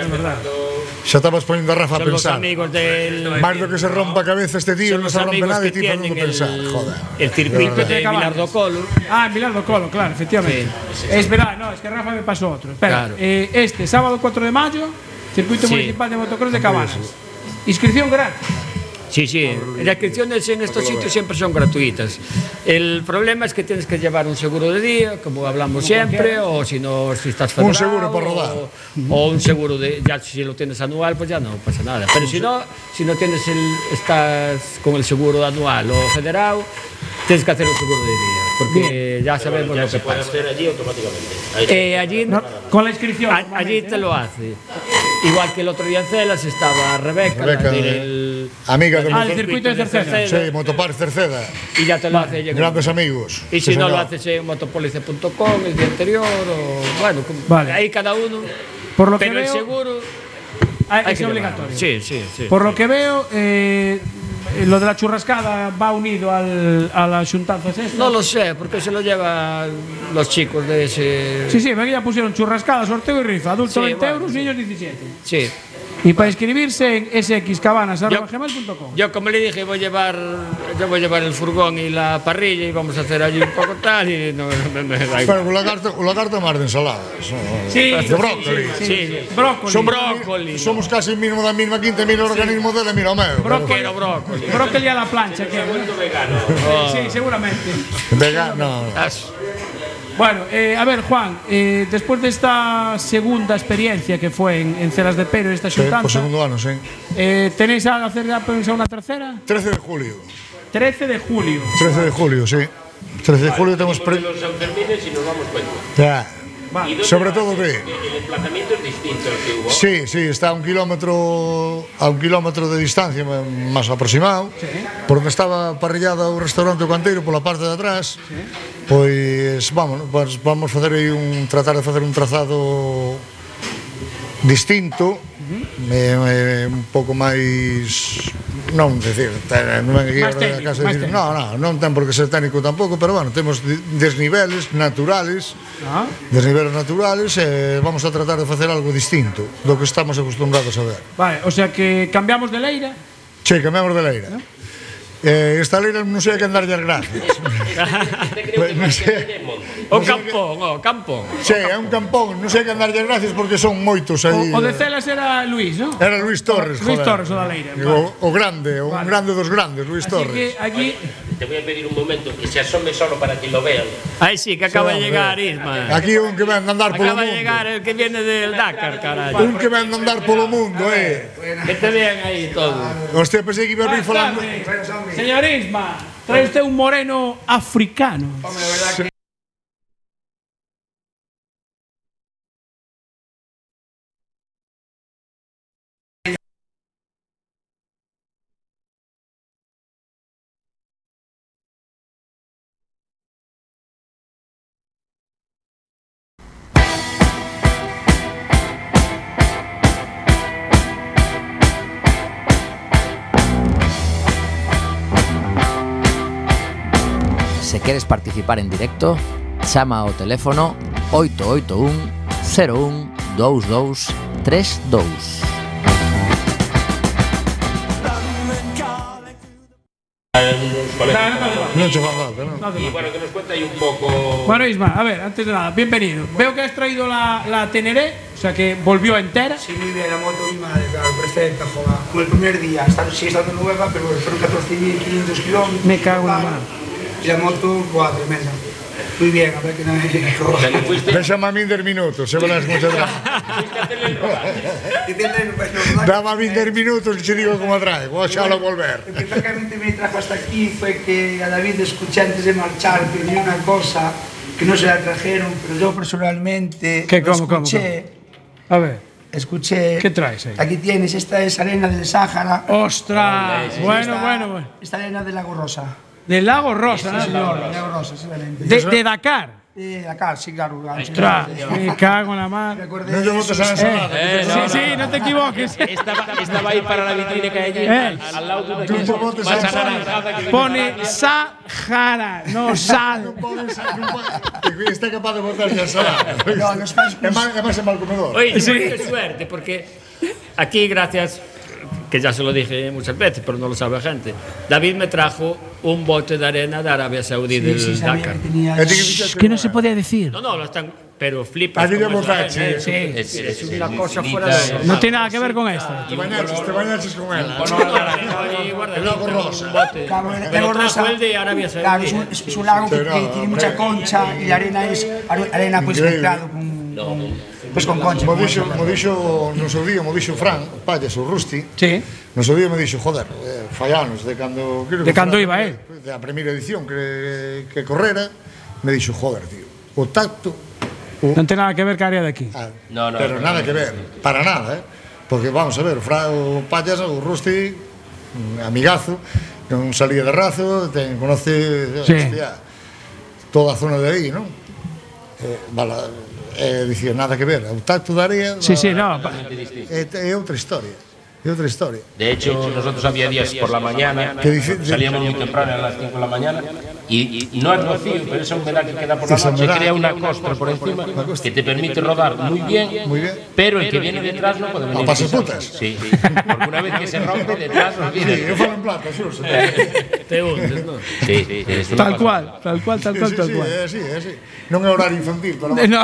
Xa estabas poniendo a Rafa a Son los pensar. amigos del Máis do que se rompa a cabeza este tío, son non los se rompe amigos nada e que ti tienen facendo el, pensar. Joder. el circuito De de Cabanas. Vilar do Colo. Ah, en Vilar do Colo, claro, efectivamente. Es verdad, no, es que Rafa me pasó otro. Espera, Claro. eh, este sábado cuatro de mayo, Circuito Sí. Municipal de Motocross de Cabanas. Inscripción gratis. Sí, sí, las inscripciones en estos sitios siempre son gratuitas. El problema es que tienes que llevar un seguro de día, como hablamos siempre, o si no, si estás federado. Un seguro para rodar. O, o un seguro de, ya si lo tienes anual, pues ya no pasa nada. Pero si no, si no tienes el, estás con el seguro anual o federado, tienes que hacer un seguro de día, porque ya sabemos Ya lo se que puede pasa. hacer allí automáticamente. Ahí Eh, allí, No, con la inscripción. a- allí normalmente, te ¿no? lo hace. Igual que el otro día en Celas estaba Rebeca, Rebeca, la del, amiga del Ah, motor- del circuito de Cerceda. Sí, Motopar Cerceda. y ya te lo hace ella. Grandes amigos. Y Sí, si no señor. lo haces en motopolice punto com el día anterior, o bueno, como- Vale. ahí cada uno. Por lo que Pero el veo, seguro ah, hay es que obligatorio. llevarlo. Sí, sí, sí. Por lo que veo, eh, lo de la churrascada va unido al, a la xuntanza esta. No lo sé, porque se lo llevan los chicos de ese. Sí, sí, ve que ya pusieron churrascada, sorteo y rifa. Adulto Sí, veinte bueno, euros, sí. niños diecisiete. Sí. Y para inscribirse en s x cabanas arroba Yo- gmail punto com. Yo como le dije, voy a llevar, yo voy a llevar el furgón y la parrilla y vamos a hacer allí un poco tal y no, no, no, da igual. Pero o lagarto, o lagarto é máis de ensaladas. Sí, de brócoli. sí, Sí, sí. Brócoli. Son brócoli. Somos casi mínimo da mesma quinta, mil organismos dele, mira o meu. Brócoli. Quiero brócoli. Brócoli a la plancha. Que, vegano. sí, seguramente. Vegano, no. As- Bueno, eh, a ver, Juan, eh, después de esta segunda experiencia que fue en, en Celas de Pero, esta Sí, por xuntanza, segundo ano, sí. eh, ¿tenéis a hacer ya pensado una tercera? trece de julio. trece de julio. trece de julio, sí. trece de julio temos De pre... los Sanfermines y nos damos cuenta. Ya. Vale. ¿Y dónde Sobre va? todo El- que El desplazamiento es distinto al que hubo. Sí, sí, está a un kilómetro a un kilómetro de distancia máis aproximado. Por onde estaba parrillada o restaurante O Canteiro pola parte de atrás. Pois vamos, pues, vamos facer aí un tratar de facer un trazado distinto, eh, eh, un pouco máis non decir, ten, non é que Máis ir a técnico, casa máis decir, técnico. no, no, non ten por que ser técnico tampouco, pero bueno, temos di- desniveles naturales, Ah. desniveles naturales e vamos a tratar de facer algo distinto do que estamos acostumbrados a ver. Vale, o sea que cambiamos de leira. Che, cambiamos de leira. Eh, esta leira non sei a que andarlle as gracias. Este creo que Non más sei. que de monte. O campón, o campón. Che, é un campón, non sei a que andarlle as gracias porque son moitos aí. O, o de Celas era Luis, ¿no? Era Luis Torres, Luis joder. Torres, o da leira. O, o grande, o un Vale. grande dos grandes, Luis Así Torres. que aquí Te voy a pedir un momento que se asome solo para que lo vean. Ahí sí, que acaba de Sí, llegar hombre. Isma. Aquí un que ven a andar polo Acaba de mundo. llegar el que viene del Dakar, caray. Un que ven a andar polo mundo, eh. Que te vean ahí todo. Hostia, pensei que iba a ir Buenas falando. tardes. Señor Isma, trae usted un moreno africano. Se queres participar en directo, chama ao teléfono oito oito un, cero un, dous dous tres dous. Non che fan falta, non? Y bueno, que nos cuenta ahí un poco. Bueno, Isma, a ver, antes de nada, bienvenido. Veo que has traído la, la Teneré, o sea que volvió entera. Sí, muy bien, la moto mi madre, claro, perfecta, joder. Como el primer día, está, sigue estando nueva, pero fueron catorce mil quinientos kilómetros. Me cago en la mano. Y la moto, buah, tremenda. Muy bien, a ver que no hay. Déxame a min dez minutos, se verás muchas gracias. Dame a min dez minutos que che digo como trae, vou xa lo volver. Lo que francamente me trajo hasta aquí fue que a David escuché antes de marchar que tenía una cosa que no se la trajeron, pero yo personalmente ¿Qué, lo cómo, cómo, escuché. A ver. Escuché. ¿Qué traes ahí? Aquí tienes, esta es arena del Sáhara. ¡Ostras! Sí, Bueno, esta- bueno, bueno. Esta arena del Lago Rosa. Del Lago Rosa, Sí, ¿no? señor, del Lago Rosa, seguramente. De, de Dakar. De Dakar, sí, claro. Ostras, me cago en la mar. No llevo que sean Eh, Eh, sí, no, sí, no, no te equivoques. Estaba, estaba ahí para la vitrina que hay allí, Eh. al, al lado de una que es más anaranjada que Pone Sahara, no sal. Está capaz de botar ya ensalada. No, los fans- Es más, es más en mal comedor. Oye, Sí. qué suerte, porque aquí, gracias, que ya se lo dije muchas veces, pero no lo sabe gente, David me trajo un bote de arena de Arabia Saudí del Sí, sí, sabía Dakar. que tenía. Eh, tiene Que no se podía decir. No, no, lo están, pero flipas. Allí de como esa botache, gente, sí. ¿eh? Es, Es es, una es cosa finita, fuera de es- normal. No tiene nada que ver con esto. Te bañaches, te bañaches con él. No, no, ahí guarda, El lago tengo rosa. un bote. Claro, el Pero Lago trajo Rosa. el de Arabia Saudí. Claro, es un, es- es un lago que, Sí, que no, tiene mucha concha y la arena es are- arena pues Increíble. mezclado con, con- pues con concha. Como con dixo, concha, como claro. dixo no seu día, como dixo Fran, Pallas, o Rusti, Sí. no seu día me dixo, joder, eh, fai anos de cando... creo que De cando foi iba, a- eh. De a primeira edición que, que correra, me dixo, joder, tío, o tacto... O, Non ten nada que ver ca área de aquí. ah, No, no, pero no, nada no, que ver, para nada, eh. Porque vamos a ver, o, Fra, o Pallas, o Rusti, un amigazo, non salía de razo, ten, conoce, Sí. hostia, toda a zona de aí, non? Eh, bala, eh, dicía, nada que ver, o tacto da área... Sí, sí, no. pa- É, é outra historia. É outra historia. De hecho, nosotros había días por la mañana, Que dice- salíamos muy temprano a las cinco de la mañana, y, y no es rocío, pero esa humedad que queda por la Esa noche humedad. crea una costra por encima que te permite rodar muy bien, Muy bien. pero el que viene detrás no puede venir. A pasaputas. Sí, porque una vez que se rompe detrás, Sí, olvídate. eu falo en plata, xurso. Te hundes, ¿no? Sí, sí, es una Tal cosa. cual, tal cual, tal Sí, cual, sí, tal sí, cual. é así, é así. Non é horario infantil, pero Eh, No.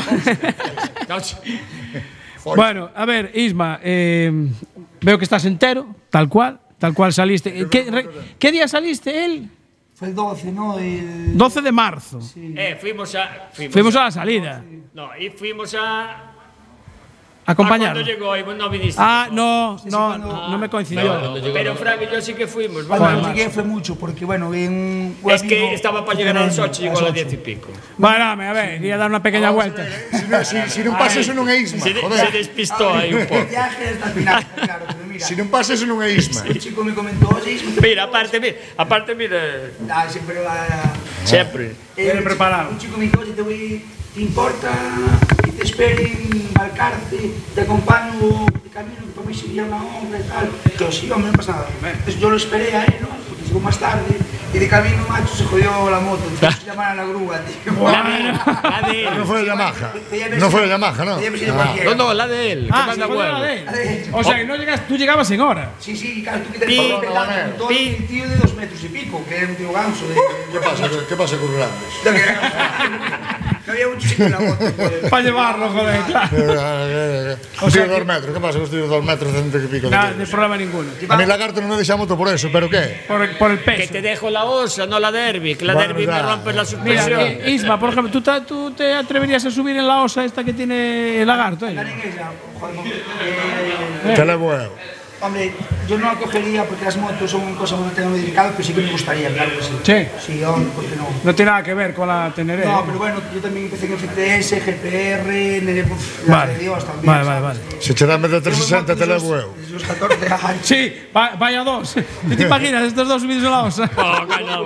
Foi. Bueno, a ver, Isma, eh, veo que estás entero, tal cual, tal cual saliste. Eh, ¿Qué, re- ¿qué día saliste él? Fue el doce, ¿no? El... doce de marzo. Eh, fuimos a. Fuimos, Fuimos a la salida. No, y fuimos a. Acompañar. Cuando llegó y no viniste. Ah, no, sí, no, cuando- no me coincidió. Pero Frank y yo sí que fuimos. Cuando ¿vale? llegué fue mucho, porque bueno, vi un... Es que estaba para llegar a las ocho y llegó a las diez y ocho. pico. Bueno, a ver, quería dar una pequeña vuelta. Si, non- si, si non pasa eso non é isma, Se, se joder. despistó ahí un El poco. viaje hasta el final, claro, pero mira, Si non pasa eso non é isma. un chico me comentó, oye, Isma, te- Mira, aparte, mira, aparte, mira, Ah, siempre va... siempre. Eh, Viene un preparado. chico- Un chico me dijo, oye, te voy... ¿Te importa que te espere en Valcarce? Te acompaño de camino, que para mí sería una obra y tal. Yo sí, hombre, no pasa nada. Entonces yo lo esperé a él, ¿no? Porque llegó más tarde. Y de camino, macho, se jodió la moto. Entonces llamaron a la grúa, tío. La de, la de él. Non foi a Yamaha. Podía haber Non sido- foi a Yamaha, non? podía haber sido Ah. cualquiera. No, no, la de él. que Ah, manda se fue huevo. la de él. O sea, que no llegas, tú llegabas en hora. Sí, sí, claro, tú que te Pi, estás pelando con todo pi. un tío de dos metros y pico, que era un tío ganso. De, Que pasa, que, que pasa con grandes? de que- no había mucho sitio en la moto. joder. Para llevarlo, joder, claro. O sea, dos metros, que pasa con os tíos dos metros, cento e pico de Nada, kilos? de problema ninguno. A mi lagarto non me deixa moto por eso, pero que? Por, por el Que peso. te dejo la osa, no la derby. Que la Bueno, derby me ya. rompe la Mira, suspensión. eh, Isma, por ejemplo, ¿tú, ta- ¿tú te atreverías a subir en la osa esta que tiene el lagarto? eh? Andar en ella, joder, eh, Te levo eu. hombre, yo no la cogería porque las motos son una cosa que tengo muy delicada, pero sí que me gustaría, claro que sí. Sí. Sí, hombre, ¿por qué no? No tiene nada que ver con la Teneré. No, ¿eh? pero bueno, yo también empecé en F T S, G P R, en el, uf, la Vale. de Dios también. Vale, ¿sabes? vale, vale. Se che dame de trescientos sesenta, te levo eu. Desde los catorce años. Sí, va- vaya dos. ¿Tú te imaginas estos dos subidos en la osa? Oh, callado.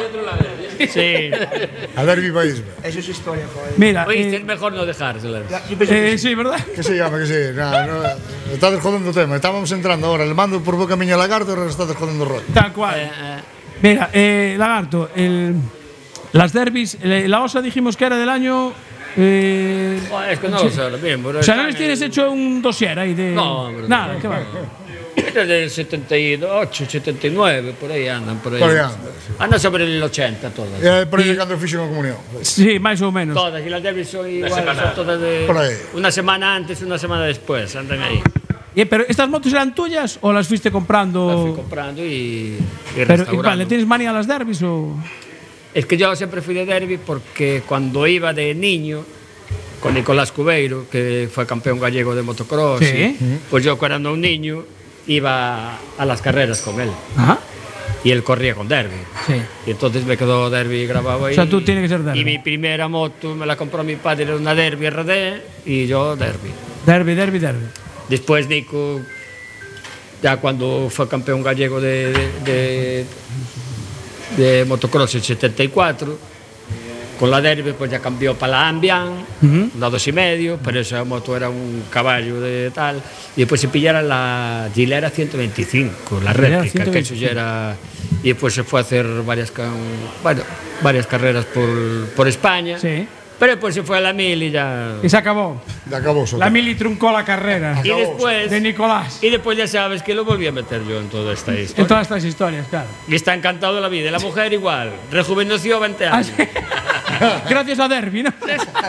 Sí. A derbi paísme. Eso es historia, joder. Mira, Oíste, eh, es mejor no dejársela. Ya, yo pensé eh, sí, ¿verdad? Que se llama, que sí. No, no, estades jodendo o tema. Estábamos entrando ahora, le mando por boca miña lagarto e ahora estades jodendo o rollo. Tal cual. Mira, eh, Lagarto, el, las derbis, eh, la osa dijimos que era del año. Eh, Joder, es que no lo sé ahora mismo. o sea, ¿no les tienes hecho un dossier ahí de.? No, hombre, Nada, no. qué va. Este es del setenta y ocho, setenta y nueve, por ahí andan. Por ahí, Por ahí andan, sí. Andan sobre el ochenta todas. E por aí cando fixo unha comunión. Sí, más o menos. Todas, y las derbis son igual, son todas de. Por ahí. Una semana antes, una semana después, andan ahí. Eh, pero ¿estas motos eran tuyas o las fuiste comprando? Las fui comprando y, y pero, restaurando. vale, ¿tienes manía a las derbis o.? Es que yo siempre fui de derby porque cuando iba de niño con Nicolás Cubeiro, que fue campeón gallego de motocross, Sí. y, pues yo cuando era un niño iba a las carreras con él Ajá. y él corría con derby. Sí. Y entonces me quedó derby grabado ahí. O sea, tú tienes que ser derby. Y mi primera moto me la compró mi padre, era una derby R D y yo derby. Derby, derby, derby. Después Nico, ya cuando fue campeón gallego de, de, de, de motocross en setenta y cuatro, con la Derby pues ya cambió para la Ambian, uh-huh. una dos y medio, pero esa moto era un caballo de tal, y después se pillara la Gilera ciento veinticinco, la réplica, que eso ya era, y después se fue a hacer varias, bueno, varias carreras por, por España. Sí. Pero después se fue a la mil y ya... Y se acabó. Ya acabó. La mil y truncó la carrera. Y después... De Nicolás. Y después ya sabes que lo volví a meter yo en toda esta historia. En todas estas historias, claro. Y está encantado de la vida. Y la mujer igual. Rejuveneció veinte años. Ah, sí. Gracias a Derby, ¿no?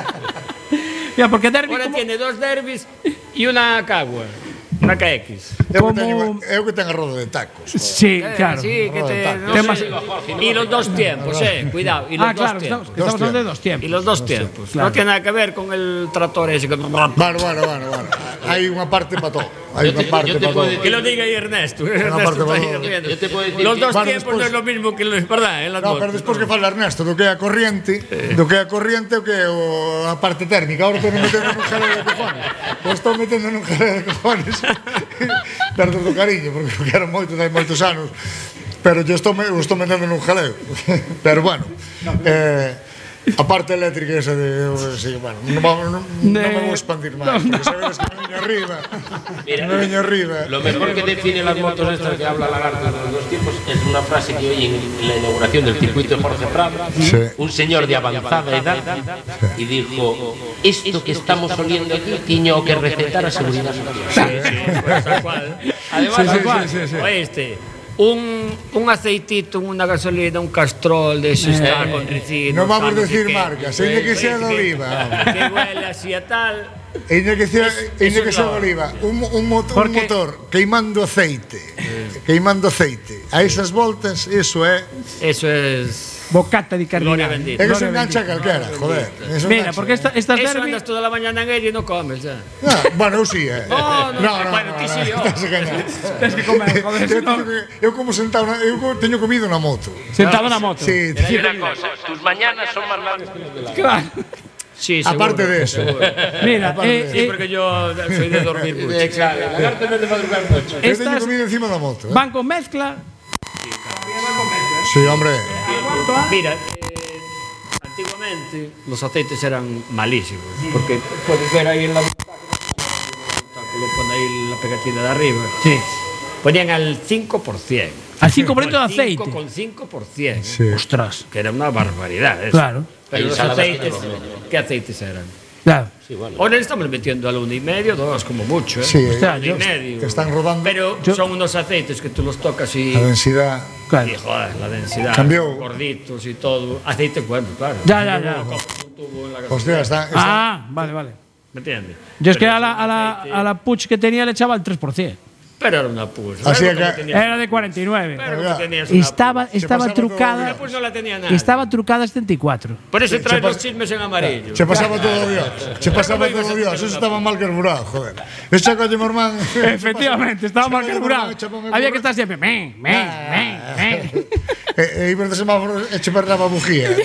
Ya, porque Derby... Ahora como... tiene dos derbis y una Cagua. Una K X. Eu que teño, eu que tengo rodo de tacos. Sí, eh, claro. Sí, que te, no Temas... sé, y los dos tiempos, eh, cuidado. Y los ah, dos claro, tiempos. estamos, estamos hablando de dos tiempos. Y los dos, dos tiempos. tiempos. Claro. No tiene nada que ver con el tractor ese. Que... Bueno, bueno, bueno, bueno. Hay una parte para todo. Hay una parte para todo. Que lo diga ahí Ernesto. Ernesto está ahí riendo. Yo te puedo decir los dos tiempos después... no es lo mismo que los, ¿verdad? En las no, motos. pero despois que fala Ernesto do que é a corriente, eh. do que é a corriente o que é a parte térmica. Ahora estou metendo nun jaleo de cojones. Pois estou metendo nun jaleo de cojones. Perdo do cariño, porque eu quero moito, dai moitos anos. Pero yo estou, estou metendo nun jaleo. Pero bueno, eh, a parte eléctrica esa de... Sí, bueno, non, non, non me vou expandir máis, porque sabes que me veño arriba. Mira, me veño arriba. Lo mejor que define las motos estas que habla Lagarto de los dos tiempos es una frase que oí en la inauguración del circuito de Jorge Prado, sí. Un señor de avanzada edad, sí. Y dijo, esto que estamos oliendo aquí tiño que recetar a seguridad social. Sí, sí, pues tal cual. Además, sí, sí, sí, sí, sí. Oíste, Un, un aceitito, una gasolina, un castrol de esos eh, con ricino. No vamos a decir marcas, tiene que ser de oliva. Que huele así a tal. Tiene que ser de oliva. Un, un, motor, un motor queimando aceite. Sí. Queimando aceite. A esas voltas, eso é. Eso es. Bocata di cardinal. É que se engancha calquera, joder. Mira, porque esta, estas eso derbi... andas toda la mañana en ella y no comes ya. No, bueno, eu sí, eh. No, no, no, no, bueno, no, ti no, sí, no, oh. Tens que comer, joder. Eu, no. eu como sentado, na, eu teño comido na moto. Sentado na moto. Sí, sí. Una cosa, tus mañanas son más largas que las de la Claro. Sí, seguro, aparte de eso. Seguro. Mira, eh, sí, porque yo soy de dormir mucho. Exacto. Lagarto no es de madrugar mucho. Eu teño comido encima da moto. Eh. Van con mezcla. Sí, hombre. Mira, eh, antiguamente los aceites eran malísimos, porque puedes ver ahí en la lo pone ahí la pegatina de arriba. Sí. Ponían al cinco por ciento. Al cinco por ciento de aceite. cinco coma cinco por ciento. Sí. Ostras. Que era una barbaridad eso. Claro. Pero los aceites, ¿qué aceites eran? Claro. Sí, vale. Ahora le estamos metiendo al uno y medio, dos, como mucho, ¿eh? Sí, o sea, uno y medio. Que están rodando. Pero yo, son unos aceites que tú los tocas y. La densidad. Claro. Y joder, la densidad. Cambió. Gorditos y todo. Aceite bueno, claro. Ya, ya, ya. Hostia, está, está. Ah, vale, vale. ¿Me entiendes? Yo es que a la, a, la, a la Puch que tenía le echaba el tres por ciento. Pero era una Puch. Así que era de cuarenta y nueve. Pero que tenías una estaba estaba trucada. La Puch no la tenía nada. Estaba trucada a setenta y cuatro. Por eso traes los chismes en amarillo. Se pasaba todo Dios. Se pasaba todo Dios. Eso estaba mal carburado, joder. Esa coño, mi hermano. Efectivamente, estaba mal carburado. Había que estar siempre. Me, me, me, me. Y por el semáforo, eche para la bujía. De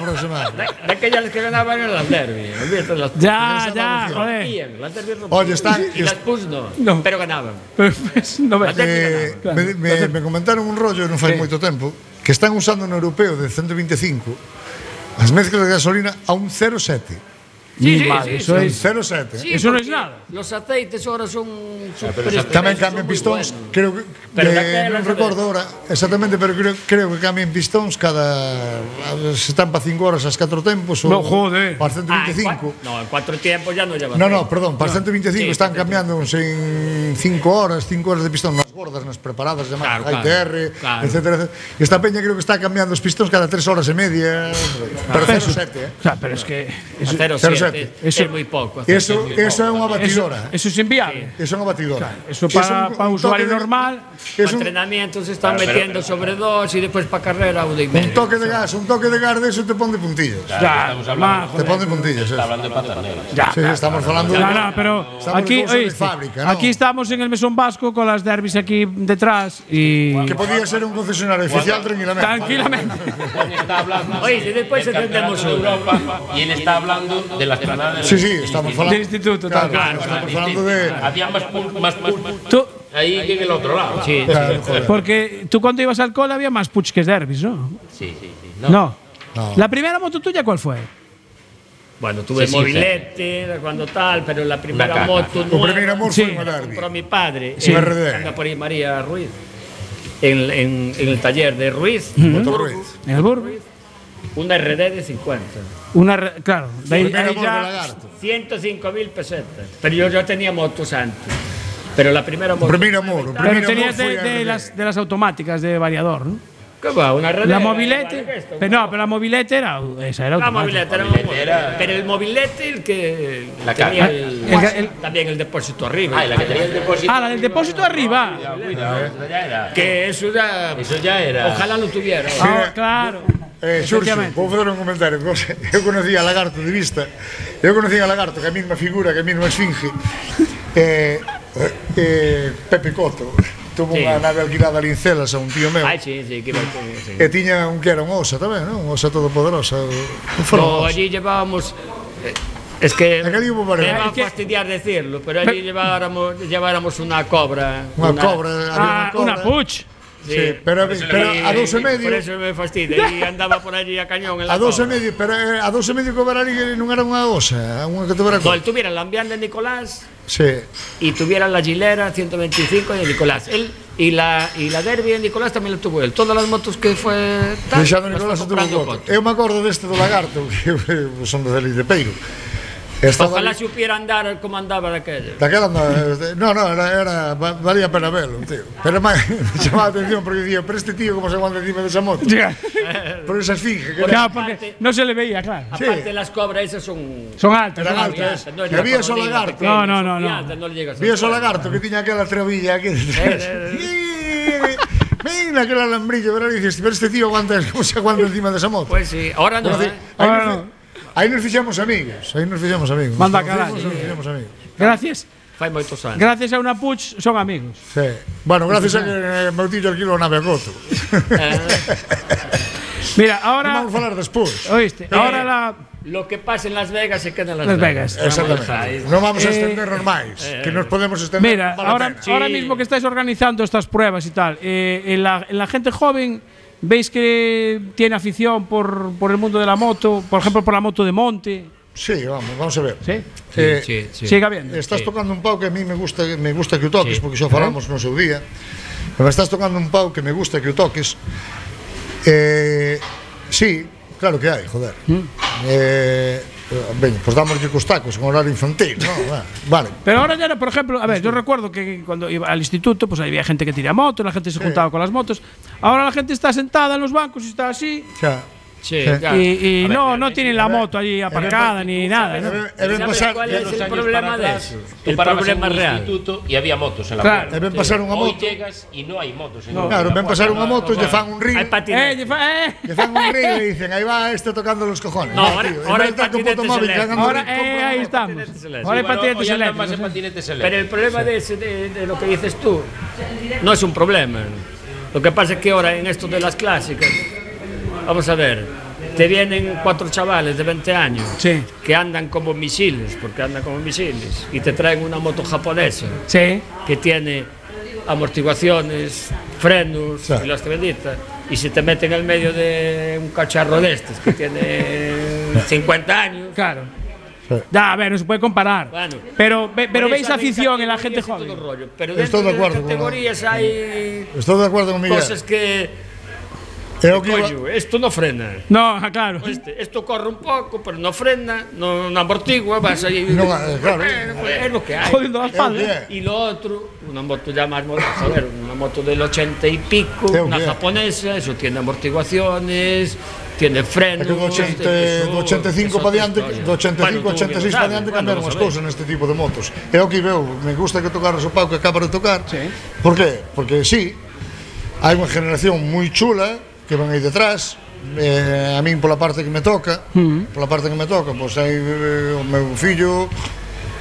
aquellas que ganaban en las derby. Ya, ya, joder. Las derby Oye, están. Y las Puch no. Pero ganaban. Pues no me, eh, claro. me, me, me comentaron un rollo non fai sí. moito tempo que están usando no europeo de ciento veinticinco as mezclas de gasolina a un cero coma sete. Sí, sí, madre, sí, eso sí. es cero coma sete. Sí, eso no es nada. Los aceites ahora son tamén cambian pistóns, bueno. Creo que pero eh, non recordo ahora exactamente, pero creo, creo que cambian pistóns cada se están para cinco horas as catro tempos ou no, joder. para ciento veinticinco. Ah, en no, en cuatro tiempos ya no lleva. No, no, perdón, para ciento veinticinco sí, están cambiando en cinco horas, cinco horas de pistón nas gordas, nas preparadas de claro, claro, I T R, claro. etcétera, etcétera. E esta peña creo que está cambiando os pistóns cada tres horas e media, pero cero coma sete, eh. Claro, pero es que eso cero coma sete es muy poco. Eso, eso é unha batidora. Eso, eso es inviable. Sí. Eso é unha batidora. Claro, eso para, para un usuario de, normal. Para entrenamiento se están claro, metiendo pero, sobre dos y después para carrera uno y medio. Un toque de gas, un toque de gas de eso te pone de puntillos. Claro, ya, más, te pone de puntillos. Está hablando de pataneras. Sí, estamos hablando de. No, no, pero estamos aquí, de oíste, fábrica, ¿no? aquí estamos en el Mesón Vasco con las derbis aquí aquí detrás y... Que podía ser un concesionario oficial tranquilamente. Tranquilamente. Juan está hablando Oye, si después del entendemos campeonato de una. Europa y él está hablando de las planadas. Sí, sí, estamos falando. Del instituto, claro, claro, estamos falando de. Había más pu- más pu- Tú, ahí que en el otro lado. Sí, Claro, joder. porque tú cuando ibas al cole había más puch que derbis, ¿no? Sí, sí, sí. No. No. ¿La primera moto tuya cuál fue? Bueno, tuve Sí, sí, mobilete, cuando tal, pero la primera Una caja. moto O primeiro amor Sí. foi unha derbi. compró mi padre. Sí. en- R D. Anda por ahí María Ruiz. En, en, en el taller de Ruiz, Motor Ruiz. En el Burgo. una R D de cincuenta. Una, re- claro, de ahí, Primeiro ahí amor de ya, lagarto. ciento cinco mil pesetas. Pero yo ya tenía motos antes. Pero la primera O moto. primeiro amor, o pero primeiro amor tenías de, foi de a R D. las, de las automáticas de variador, ¿no? ¿Qué va? Una R D. La vale mobilete, que esto. pero no, pero la mobilete era, esa era La automática. mobilete era un Mobilete era- Pero el mobilete, el que La tenía caja. el, El- el- también el depósito arriba. Ah, y la que tenía el depósito. Ah, la del depósito arriba. Cuidado, eso ya era. Que eso ya. Eso ya era. Ojalá lo tuviera. Ah, claro. Eh, Xurxo, Efectivamente. vou facer un comentario. Eu conocía a Lagarto de vista. Eu conocía a Lagarto, que é a mesma figura, que é a mesma esfinge. Eh, eh, Pepe Coto tuvo Sí. unha nave alquilada ali en Celas a un tío meu. Ay, sí, sí, que iba a- sí. E tiña un que era un osa tamén, non? Un osa todopoderosa. Un foro No, osa. allí llevábamos. eh, Es que En allí hubo varios. me va a Es que- fastidiar decirlo, pero allí lleváramos, lleváramos una cobra. Unha cobra, había Ah, una cobra. puch. Sí, pero, pero a dos e medio. Por eso me fastidia. Y andaba por allí a cañón en la A dos e cobra. medio, pero eh, a dos e medio cobrar ali que non era unha osa, unha que tuvera No, cobra. él tuviera la Ambian de Nicolás Sí. y tuviera la Gilera ciento veinticinco de Nicolás. Él y la, y la Derby de Nicolás también la tuvo él. Todas las motos que fue. tal, Deixando las Nicolás fue tuvo comprando voto. Coto. Eu me acordo deste do lagarto, que son de Feliz de Peiro. Estaba Ojalá ali- supiera andar como andaba de aquello. Daquela no, no, no, era, era va- valía pena velo, tío. Pero máis me chamaba a atención porque dicía, pero este tío como se aguanta encima desa moto. Por esa esfinge que era, Claro, porque no se le veía, claro. Aparte, las cobras esas son. Son altas. eran son altas. No es Que la había só cordillera lagarto. pequeña, No, no, son no, muy no. altas, no le llegas a Había só altura. lagarto que tiña aquela trevilla aquí detrás. Mira aquel alambrillo, pero dices, pero este tío aguanta, como se aguanta encima desa moto. Pues sí, ahora no. Bueno, ¿eh? Aí Ahora nos, no. aí nos fixemos amigos, aí nos fixemos amigos. Manda Nos carallo. conocimos e nos fixemos amigos. Gracias. Fai moitos anos. Gracias a una puch son amigos. Sí. Bueno, gracias a que eh, meu tío alquilo a nave a Coto. Mira, Non ahora. vamos falar despois. Oíste, ahora la. Lo que pasa en Las Vegas se queda en Las, Las Vegas. Exactamente. Non vamos a Eh, extendernos máis, que nos podemos extender. Mira, vale a ahora, pena. ahora mismo que estáis organizando estas pruebas y tal, eh, en, la, en la gente joven, ¿veis que tiene afición por, por el mundo de la moto? Por ejemplo, por la moto de monte. Sí, vamos, vamos a ver. ¿Sí? Eh, sí, sí. Sigue habiendo. Estás tocando un pau que a mí me gusta, me gusta que o toques, Sí. porque xa falamos no seu día. Pero estás tocando un pau que me gusta que o toques. Eh, sí, claro que hai, joder. Eh, ben, pues dámoslle cos tacos en horario infantil, ¿no? Vale. Pero ahora ya, era, por ejemplo, a ver, yo recuerdo que cuando iba al instituto, pues había gente que tira motos, la gente se juntaba con las motos. Ahora la gente está sentada en los bancos y está así. Xa. Sí, Sí. claro. Y, y A ver, no, pero no tienen la moto allí aparcada ni nada. E ¿no? ven- e ven ¿Sabes pasar, cuál e es Dos el años problema para de atrás, eso? tú El parabas problema en un real. instituto y había motos en la Claro. e ven pasar unha Hoy moto. llegas y no hay motos. En No. el- Claro, ven pasar unha moto, lle fan un río. Hay Eh, patinetes. lle fa- eh. Le fan un reel y le dicen, ahí va este tocando los cojones. No, ahora- tío, en ahora vez de hay estar con puto patinetes móvil, que eléctricos. hagan Ahora, un- eh, ahí estamos. patinetes eléctricos. Ahora hay Bueno, patinetes hoy andan más eléctricos. en patinetes Pero eléctricos. el problema de, ese- de, de lo que dices tú no es un problema. Lo que pasa es que ahora en esto de las clásicas, vamos a ver, te vienen cuatro chavales de veinte años Sí. que andan como misiles, porque andan como misiles, y te traen una moto japonesa Sí. que tiene amortiguaciones, frenos Sí. y las que bendita, y se te mete en el medio de un cacharro de estos que tiene cincuenta años. Claro. Ya, a ver, no se puede comparar. Bueno, pero ve- pero por veis eso hay afición en la gente categorías y joven. todo el rollo. Pero Estoy dentro de de, acuerdo las con- categorías hay Estoy de acuerdo con Miguel. cosas que, É o que iba- coño, esto no frena. No, claro. Este, esto corre un poco, pero no frena, no, no amortigua, vas ahí. No, eh, claro. Pues es lo que hay. Jodiendo la É o espalda. que ¿eh? é. Y lo otro, una moto ya más moderna, joder, una moto del ochenta y pico, Creo una que- japonesa, eso tiene amortiguaciones, tiene É frenos. que do ochenta, eso- do ochenta e cinco es para otra diante, historia. do ochenta e cinco, Bueno, tú ochenta e seis bien lo para sabes, diante bueno, cambiaron lo as sabéis. cousas neste tipo de motos. É o que veo, me gusta que tocaras o pau que acaba de tocar. Sí. Por qué? Porque sí, hai unha generación moi chula que van aí detrás. Eh, a min pola parte que me toca, pola parte que me toca, pois hai eh, o meu fillo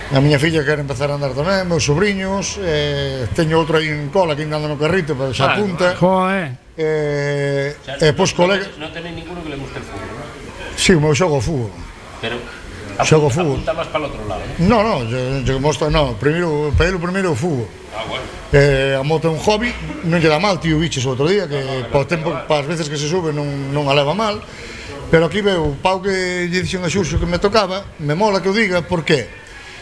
A miña filla quere empezar a andar tamén, meus sobrinhos, eh, teño outro aí en cola que ainda anda no carrito, pero xa apunta. Joder. Eh, e pois colega... Non tenéis ninguno que le guste el fútbol, non? Si, o meu xogo fútbol. Pero Xogo apunta, fútbol. apunta máis para o outro lado, non? No, no, yo, yo mostro, no, primeiro, para ele o primeiro o fútbol. Ah, bueno. Eh, a moto é un hobby, non lle dá mal, tío biches o outro día, que no, no, no, tempo, no, no. Para as veces que se sube non, non a leva mal. Pero aquí veo o pau que lle dixen a Xurxo que me tocaba, me mola que o diga, por qué?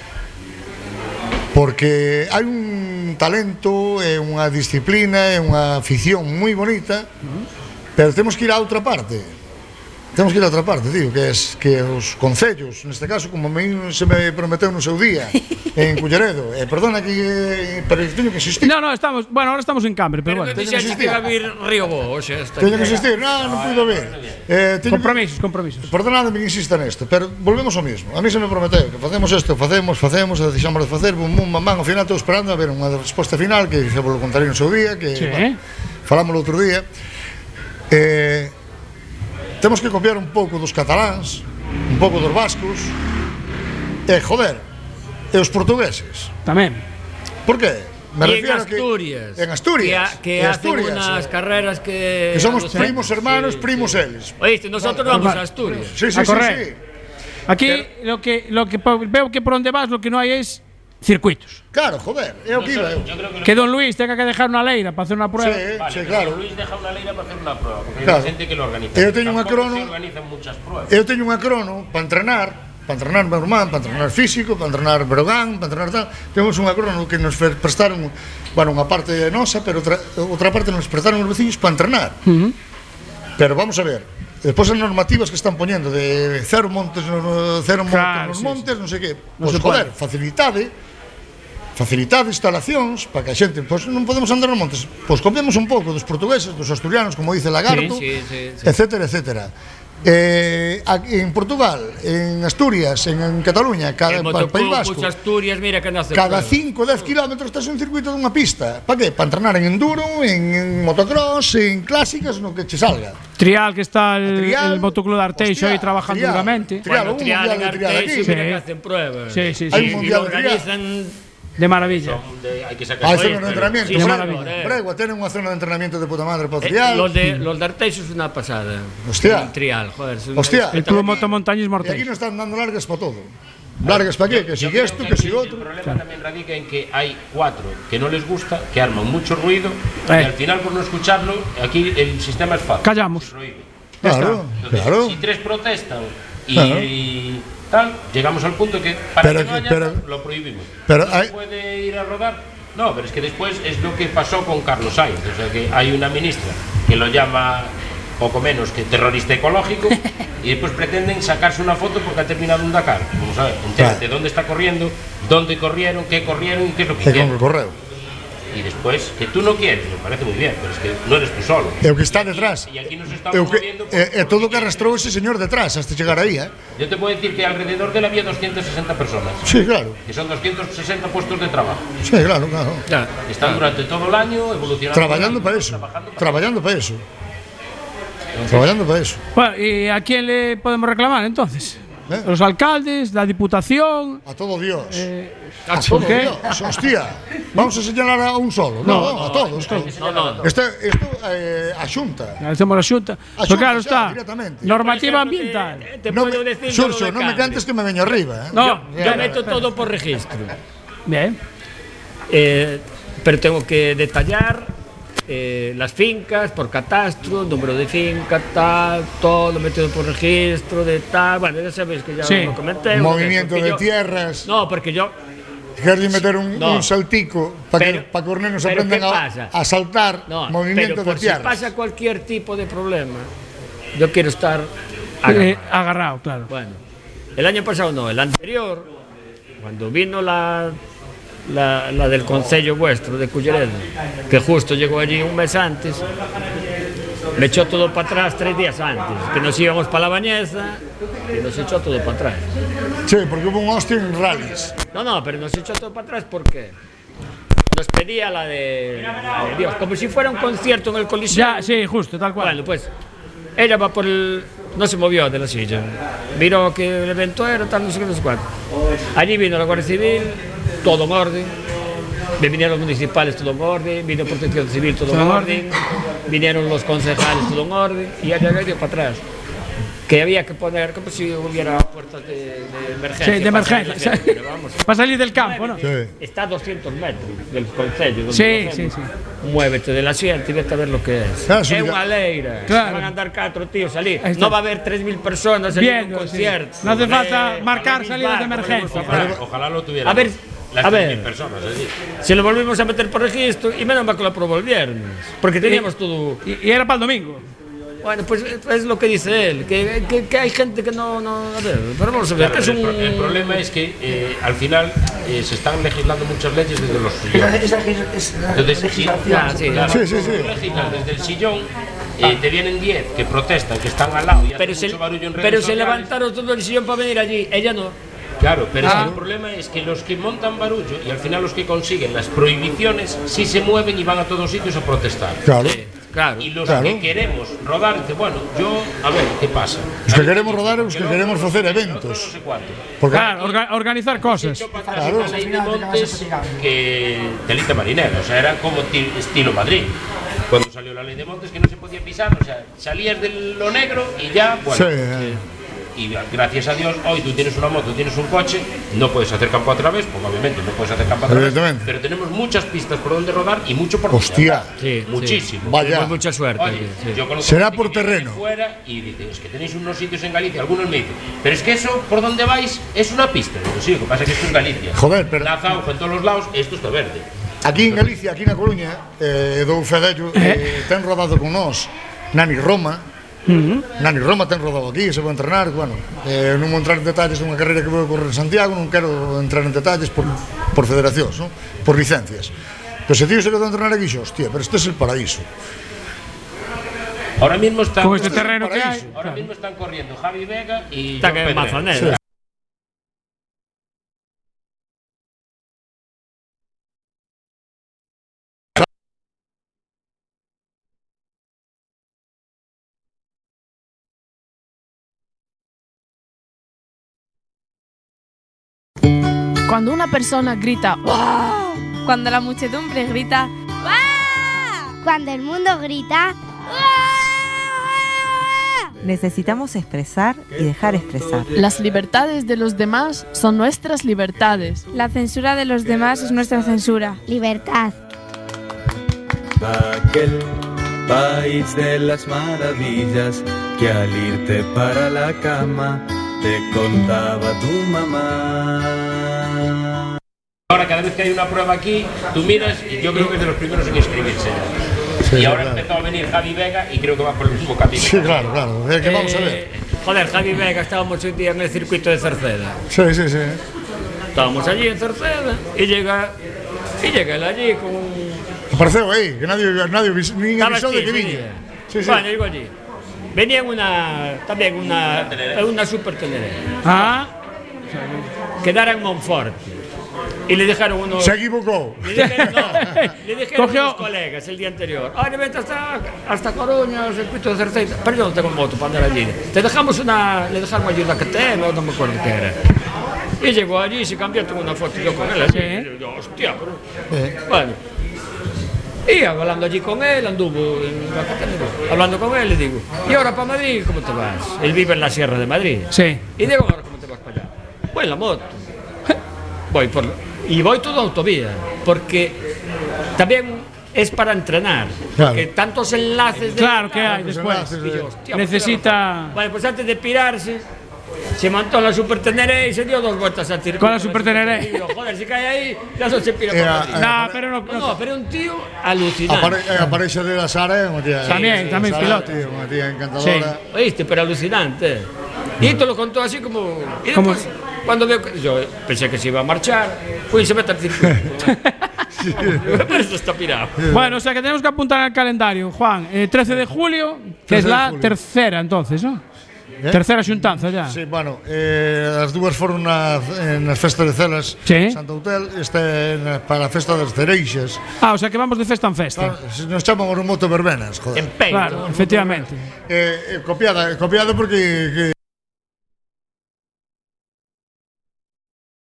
Porque hai un talento, é unha disciplina, é unha afición moi bonita, pero temos que ir a outra parte. Temos que ir a outra parte, tío, que es que os concellos, neste caso, como a mí se me prometeu no seu día, en Culleredo, eh, perdona que eh, pero teño que insistir. No, no, estamos, bueno, ahora estamos en Cambre, pero, Pero bueno. que dixeste que iba a vir Río Bo, oxe, esta. Teño que insistir, non, non puido ver. Eh, teño compromisos, compromisos. Perdonadme que insista nesto, pero volvemos ao mismo. A mí se me prometeu que facemos isto, facemos, facemos, e deixamos de facer, bum, bum, mamán, ao final estou esperando a ver unha resposta final, que xa vos lo contarei no seu día, que Sí. bueno, falamos outro día. Eh, temos que copiar un pouco dos cataláns, un pouco dos vascos, e, joder, e os portugueses. Tamén. Por qué? Me Y en refiero a que- Asturias. En Asturias. Que, que en hacen Asturias, unas eh. carreras que... Que somos Sí, primos hermanos, sí, primos sí. eles. Oíste, nosotros Vale. vamos a Asturias. Sí, sí, A sí, correr. sí. Aquí lo que lo que po- veo que por donde vas lo que no hay es circuitos. Claro, joder, é o que iba eu. Yo creo que lo- Que Don Luis tenga que dejar una leira para hacer una prueba. Sí, Vale, sí, pero claro. Luis deja una leira para hacer una prueba, porque Claro. hay gente que lo organiza. Eu teño unha Tampoco crono- se organizan muchas pruebas. Eu teño unha crono para entrenar, para entrenar meu irmán, para entrenar físico, para entrenar Brogan, para entrenar tal. Temos unha crono que nos fe- prestaron, bueno, unha parte nosa, pero outra, outra parte nos prestaron os veciños para entrenar. Uh -huh. Pero vamos a ver, despois as normativas que están poñendo de cero montes, no, no- cero Claro, montes nos sí, montes, non sei que, Non pois se joder, pode. facilitade, facilitade instalacións para que a xente, pois non podemos andar nos montes, pois copiamos un pouco dos portugueses, dos asturianos, como dice Lagarto, Sí, sí, sí, sí. etcétera, etcétera. Eh, aquí en Portugal, en Asturias, en, en Cataluña, cada El pa- País motoclub Vasco, Pucha Asturias, mira que nace. cada cinco, dez kilómetros estás en un circuito dunha pista. Para que? Para entrenar en enduro, en, en motocross, en clásicas, no que che salga. Trial, que está el, Trial, el motoclub de Arteixo hostia, ahí trabajando Trial. duramente. Trial, Bueno, un trial mundial en de trial Arteixo, aquí. mira Sí. que hacen pruebas. Sí, sí, Hay sí. un Y mundial lo de trial. organizan. De maravilla. Son de- hay que sacar Hay Oye, zona de pero- entrenamiento. sí, de Bregua, maravilla. Bregua tiene unha zona de entrenamiento de puta madre para o Eh, trial. los de los de Arteixo es una pasada. Hostia. El trial, joder. es un- Hostia. El club motomontañismo E aquí Arteixo. nos están dando largas para todo. Largas para qué? Que si Yo creo esto, que si aquí otro. El problema también radica en que hay cuatro que no les gusta, que arman mucho ruido Eh. y al final por no escucharlo, aquí el sistema es fácil. Callamos. Se prohíbe. Claro, Entonces, claro. si tres protestan y, Claro. y tal, llegamos al punto que para Pero que no que- haya, pero- lo prohibimos. pero ¿No hay- se puede ir a rodar? No, pero es que después es lo que pasó con Carlos Sainz. O sea que hay una ministra que lo llama poco menos que terrorista ecológico y después pretenden sacarse una foto porque ha terminado un Dakar. Vamos a ver, entérate Claro. dónde está corriendo, dónde corrieron, qué corrieron y qué es lo que E con hicieron. el correo. Y después, que tú no quieres, me parece muy bien, pero es que no eres tú solo. E o que está detrás. Y aquí nos E estamos o que, moviendo. por- e, e todo o que porque- arrastrou ese señor detrás hasta chegar aí, eh? Yo te puedo decir que alrededor de él había doscientas sesenta personas, Sí, claro. que son doscientos sesenta puestos de trabajo. Sí, claro, claro. Ya. Están durante todo el año evolucionando. Traballando para eso. Traballando para eso. Traballando para eso. Bueno, ¿y a quién le podemos reclamar entonces? ¿Eh? Los alcaldes, la diputación. A todo Dios. Eh, A ¿por todo qué? Dios. Hostia. Vamos a señalar a un solo. No, no, a todos. todos. No, no. Esto, esto eh, a Xunta. Hacemos la Xunta. A Pues Xunta claro xa, está. directamente. Normativa Por ejemplo, ambiental. Te, te No puedo me, decir yo Xurxo, lo de no me Cambre. cantes que me veño arriba, eh? No, Yo ya, meto todo por registro. Bien. Eh, pero tengo que detallar eh, las fincas por catastro, número de finca, tal, todo metido por registro, de tal. Bueno, ya sabéis que ya Sí. lo comenté. Movimiento porque de yo- tierras. No, porque yo. Queres meter un, No. un saltico para que, Pero- pa que os nenos pero aprendan ¿qué a, pasa? a saltar No, movimiento pero por de si tierras. pasa cualquier tipo de problema, yo quiero estar Eh, agarrado. agarrado, claro. Bueno, el año pasado no, el anterior, cuando vino la, la, la del concello vuestro de Culleredo, que justo llegó allí un mes antes, me echó todo para atrás tres días antes, que nos íbamos para la Bañeza y nos echó todo para atrás. Sí, porque hubo un hostia en rallies. No, no, pero nos echó todo para atrás porque nos pedía la de, la de Dios, como si fuera un concierto en el Coliseo. Ya, sí, justo, tal cual. Bueno, pues ella va por el. No se movió de la silla. Miró que el evento era tal, no sé qué, no sé cuánto. Allí vino la Guardia Civil, todo en orden. Me vinieron los municipales, todo en orden. Vino Protección Civil, todo en orden. Vinieron los concejales, todo en orden. Y allá dio para atrás. Que había que poner, como si hubiera puertas de, de emergencia. Sí, de emergencia. Para salir, vamos. Para salir del campo, ¿no? Sí. Está a doscientos metros del concello. Sí, sí, sí. Muévete del asiento y vete a ver lo que es. Claro, Es sí, una leira. Claro. Van a andar cuatro tíos allí. Ahí está. No va a haber tres mil personas allí en un Viendo, sí. concierto. No hace falta Eh, marcar a ver, salidas de Bisbal, emergencia. como le gusta Ojalá, ojalá lo tuviera. A ver, las a tres ver. mil personas, es decir. Si lo volvimos a meter por registro, y menos mal que lo aprobó el viernes. Porque teníamos todo. Y, y era para el domingo. Bueno, pues es lo que dice él, que, que, que hay gente que no, no. A ver, pero vamos a ver, Claro, que es el, un. pro- el problema es que eh, al final eh, se están legislando muchas leyes desde los Esa, sillones. esa, esa, esa Entonces, si, legislación. Ah, sí, claro, Sí, sí, sí. tú legislas desde el sillón, eh, te vienen diez que protestan, que están al lado y hacen Pero se, mucho barullo en redes pero se sociales. levantaron todo el sillón para venir allí, ella no. Claro, pero es Ah. que el problema es que los que montan barullo y al final los que consiguen las prohibiciones sí se mueven y van a todos sitios a protestar. Claro. Claro. Y los Claro. que queremos rodar, dice, bueno, yo, a ver, ¿qué pasa? Los que queremos rodar es los que el queremos otro- hacer el otro eventos. No sé cuánto. Porque Claro, orga- organizar cosas. Echó para atrás Claro. una ley de montes que telita marinera, o sea, era como ti- estilo Madrid. Cuando salió la ley de montes que no se podía pisar, o sea, salías de lo negro y ya, bueno. Sí, eh. Y gracias a Dios, hoy tú tienes una moto, tienes un coche, no puedes hacer campo a través, pues obviamente no puedes hacer campo a través, Evidentemente. pero tenemos muchas pistas por donde rodar y mucho por Hostia. donde Sí, andar. Muchísimo. Vaya. Tenemos mucha suerte. Oye, sí. yo conozco Será gente por que viene de terreno. fuera y dice, es que tenéis unos sitios en Galicia, algunos me dicen, pero es que eso, por donde vais, es una pista. Digo, sí, lo que pasa es que esto es Galicia. Joder, pero- La zauja en todos los lados, esto está verde. Aquí en Galicia, aquí na Coruña, eh, dou fe dello, eh, ten rodado con nós Nani Roma. Nani Roma ten rodado aquí, se vai entrenar, bueno, eh, non vou entrar en detalles dunha carreira que vou correr en Santiago, non quero entrar en detalles por, por federacións, ¿no? Por licencias. Pero se tío se quedou a entrenar aquí, xo, hostia, pero este es el paraíso. Ahora mismo están, Con este terreno que hay. ahora mismo están corriendo Javi Vega y Está John que Pedrero. mazanera. Cuando una persona grita ¡wow! Cuando la muchedumbre grita ¡wow! Cuando el mundo grita, Necesitamos expresar y dejar expresar. Las libertades de los demás son nuestras libertades. la censura de los demás es nuestra censura. Libertad. Aquel país de las maravillas que al irte para la cama te contaba tu mamá. Ahora cada vez que hay una prueba aquí, tú miras y yo creo que es de los primeros en inscribirse. Sí, y ahora claro. empezó a venir Javi Vega y creo que va por el mismo camino. Sí, claro, claro, é que vamos a ver. Eh, joder, Javi Vega, estábamos un día en el circuito de Cerceda. Sí, sí, sí. Estábamos allí en Cerceda y llega, y llega él allí con un. Apareceu aí, que nadie, nadie vis- nin Estaba avisou de aquí, que ese viña. día. Sí, sí. Bueno, digo allí. Venía una, también una, una super telerera. Ah, Quedara en Monfort. Y le dejaron unos. Se equivocou. Le dijeron, no, le dijeron Cogió- unos colegas el día anterior. Oye, vete hasta, hasta Coruña, al circuito de Cerceda. Pero yo no tengo moto para andar allí. Te dejamos una. Le dejaron allí una K T M, no me acuerdo qué era. Y llegó allí y se cambió, tengo una foto yo con él allí. Y yo, hostia, pero. Bueno. Y hablando allí con él, anduvo en la K T M, hablando con él, le digo, ¿y ahora para Madrid cómo te vas? Él vive en la Sierra de Madrid. sí. Y digo, ¿ahora cómo te vas para allá? Voy en la moto. Voy por, y voy todo autovía, porque también es para entrenar. Claro. Porque tantos enlaces de Claro que hay después. Y yo, hostia, Necesita- Bueno, pues antes de pirarse, se montó en la Super Teneré y se dio dos vueltas al circuito. Con la Super Teneré. Y digo, joder, si cae ahí, ya no se pira Eh, para ah, Madrid. eh, No, pero no. No, no, pero un tío A, alucinante. pare, eh, a parexa de la Sara é unha tía. Tamén, tamén Sara, piloto. Tío, unha tía encantadora. Oíste, pero alucinante. Y esto lo contó así como. Y Como- después, cuando veo que. Yo pensé que se iba a marchar, fui y se mete al circuito. Pero esto está pirado. Bueno, o sea que tenemos que apuntar al calendario, Juan. Eh, trece de julio, que es trece de la julio. tercera entonces, ¿no? ¿Eh? Tercera xuntanza ya. Sí, bueno, eh, as dúas foron na, nas festas de Celas Sí. Santa Hotel, esta é na, para a festa das cereixas. Ah, o sea que vamos de festa en festa. Claro, se nos chaman os moto verbenas, joder. Claro, efectivamente. Eh, eh, copiada, copiada porque que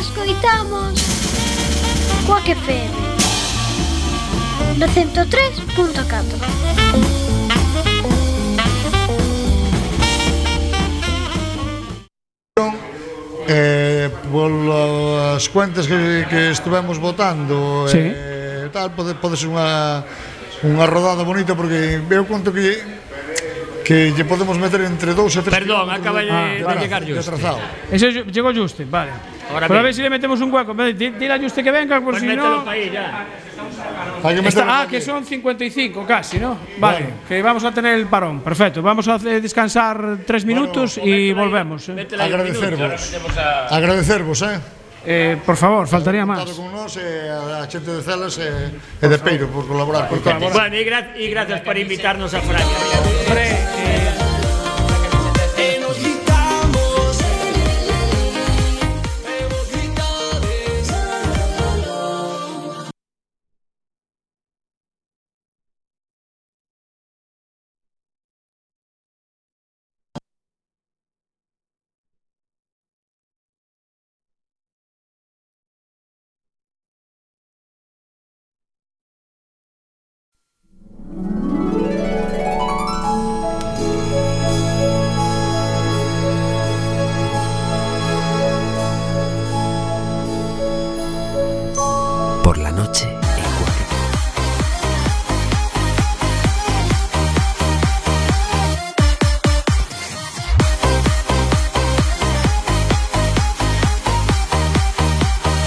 escoitamos Quack F M no ciento tres punto catro. Eh, polas cuentas que, que estivemos votando, sí. eh, tal, pode, pode ser unha unha rodada bonita porque veo conto que que lle podemos meter entre dous e tres. Perdón, acaba de, ah, de llegar Juste. Ese llegó Juste, vale. Ahora Pero a bien. ver si le metemos un hueco. Dile a Juste que venga, por Pues si mételo no. pa ahí ya. Hay que Está, meterlo ah, aquí. que son cincuenta y cinco casi, ¿no? Vale, que vamos a tener el parón. Perfecto. Vamos a hacer descansar tres minutos y volvemos. ¿eh? Agradecervos. Agradecervos, eh. Eh, por favor, faltaría más. Con nos, eh, a xente de Celas e eh, de Peiro por colaborar con todos. Bueno, y, gra y gracias por invitarnos a Francia. Por la noche,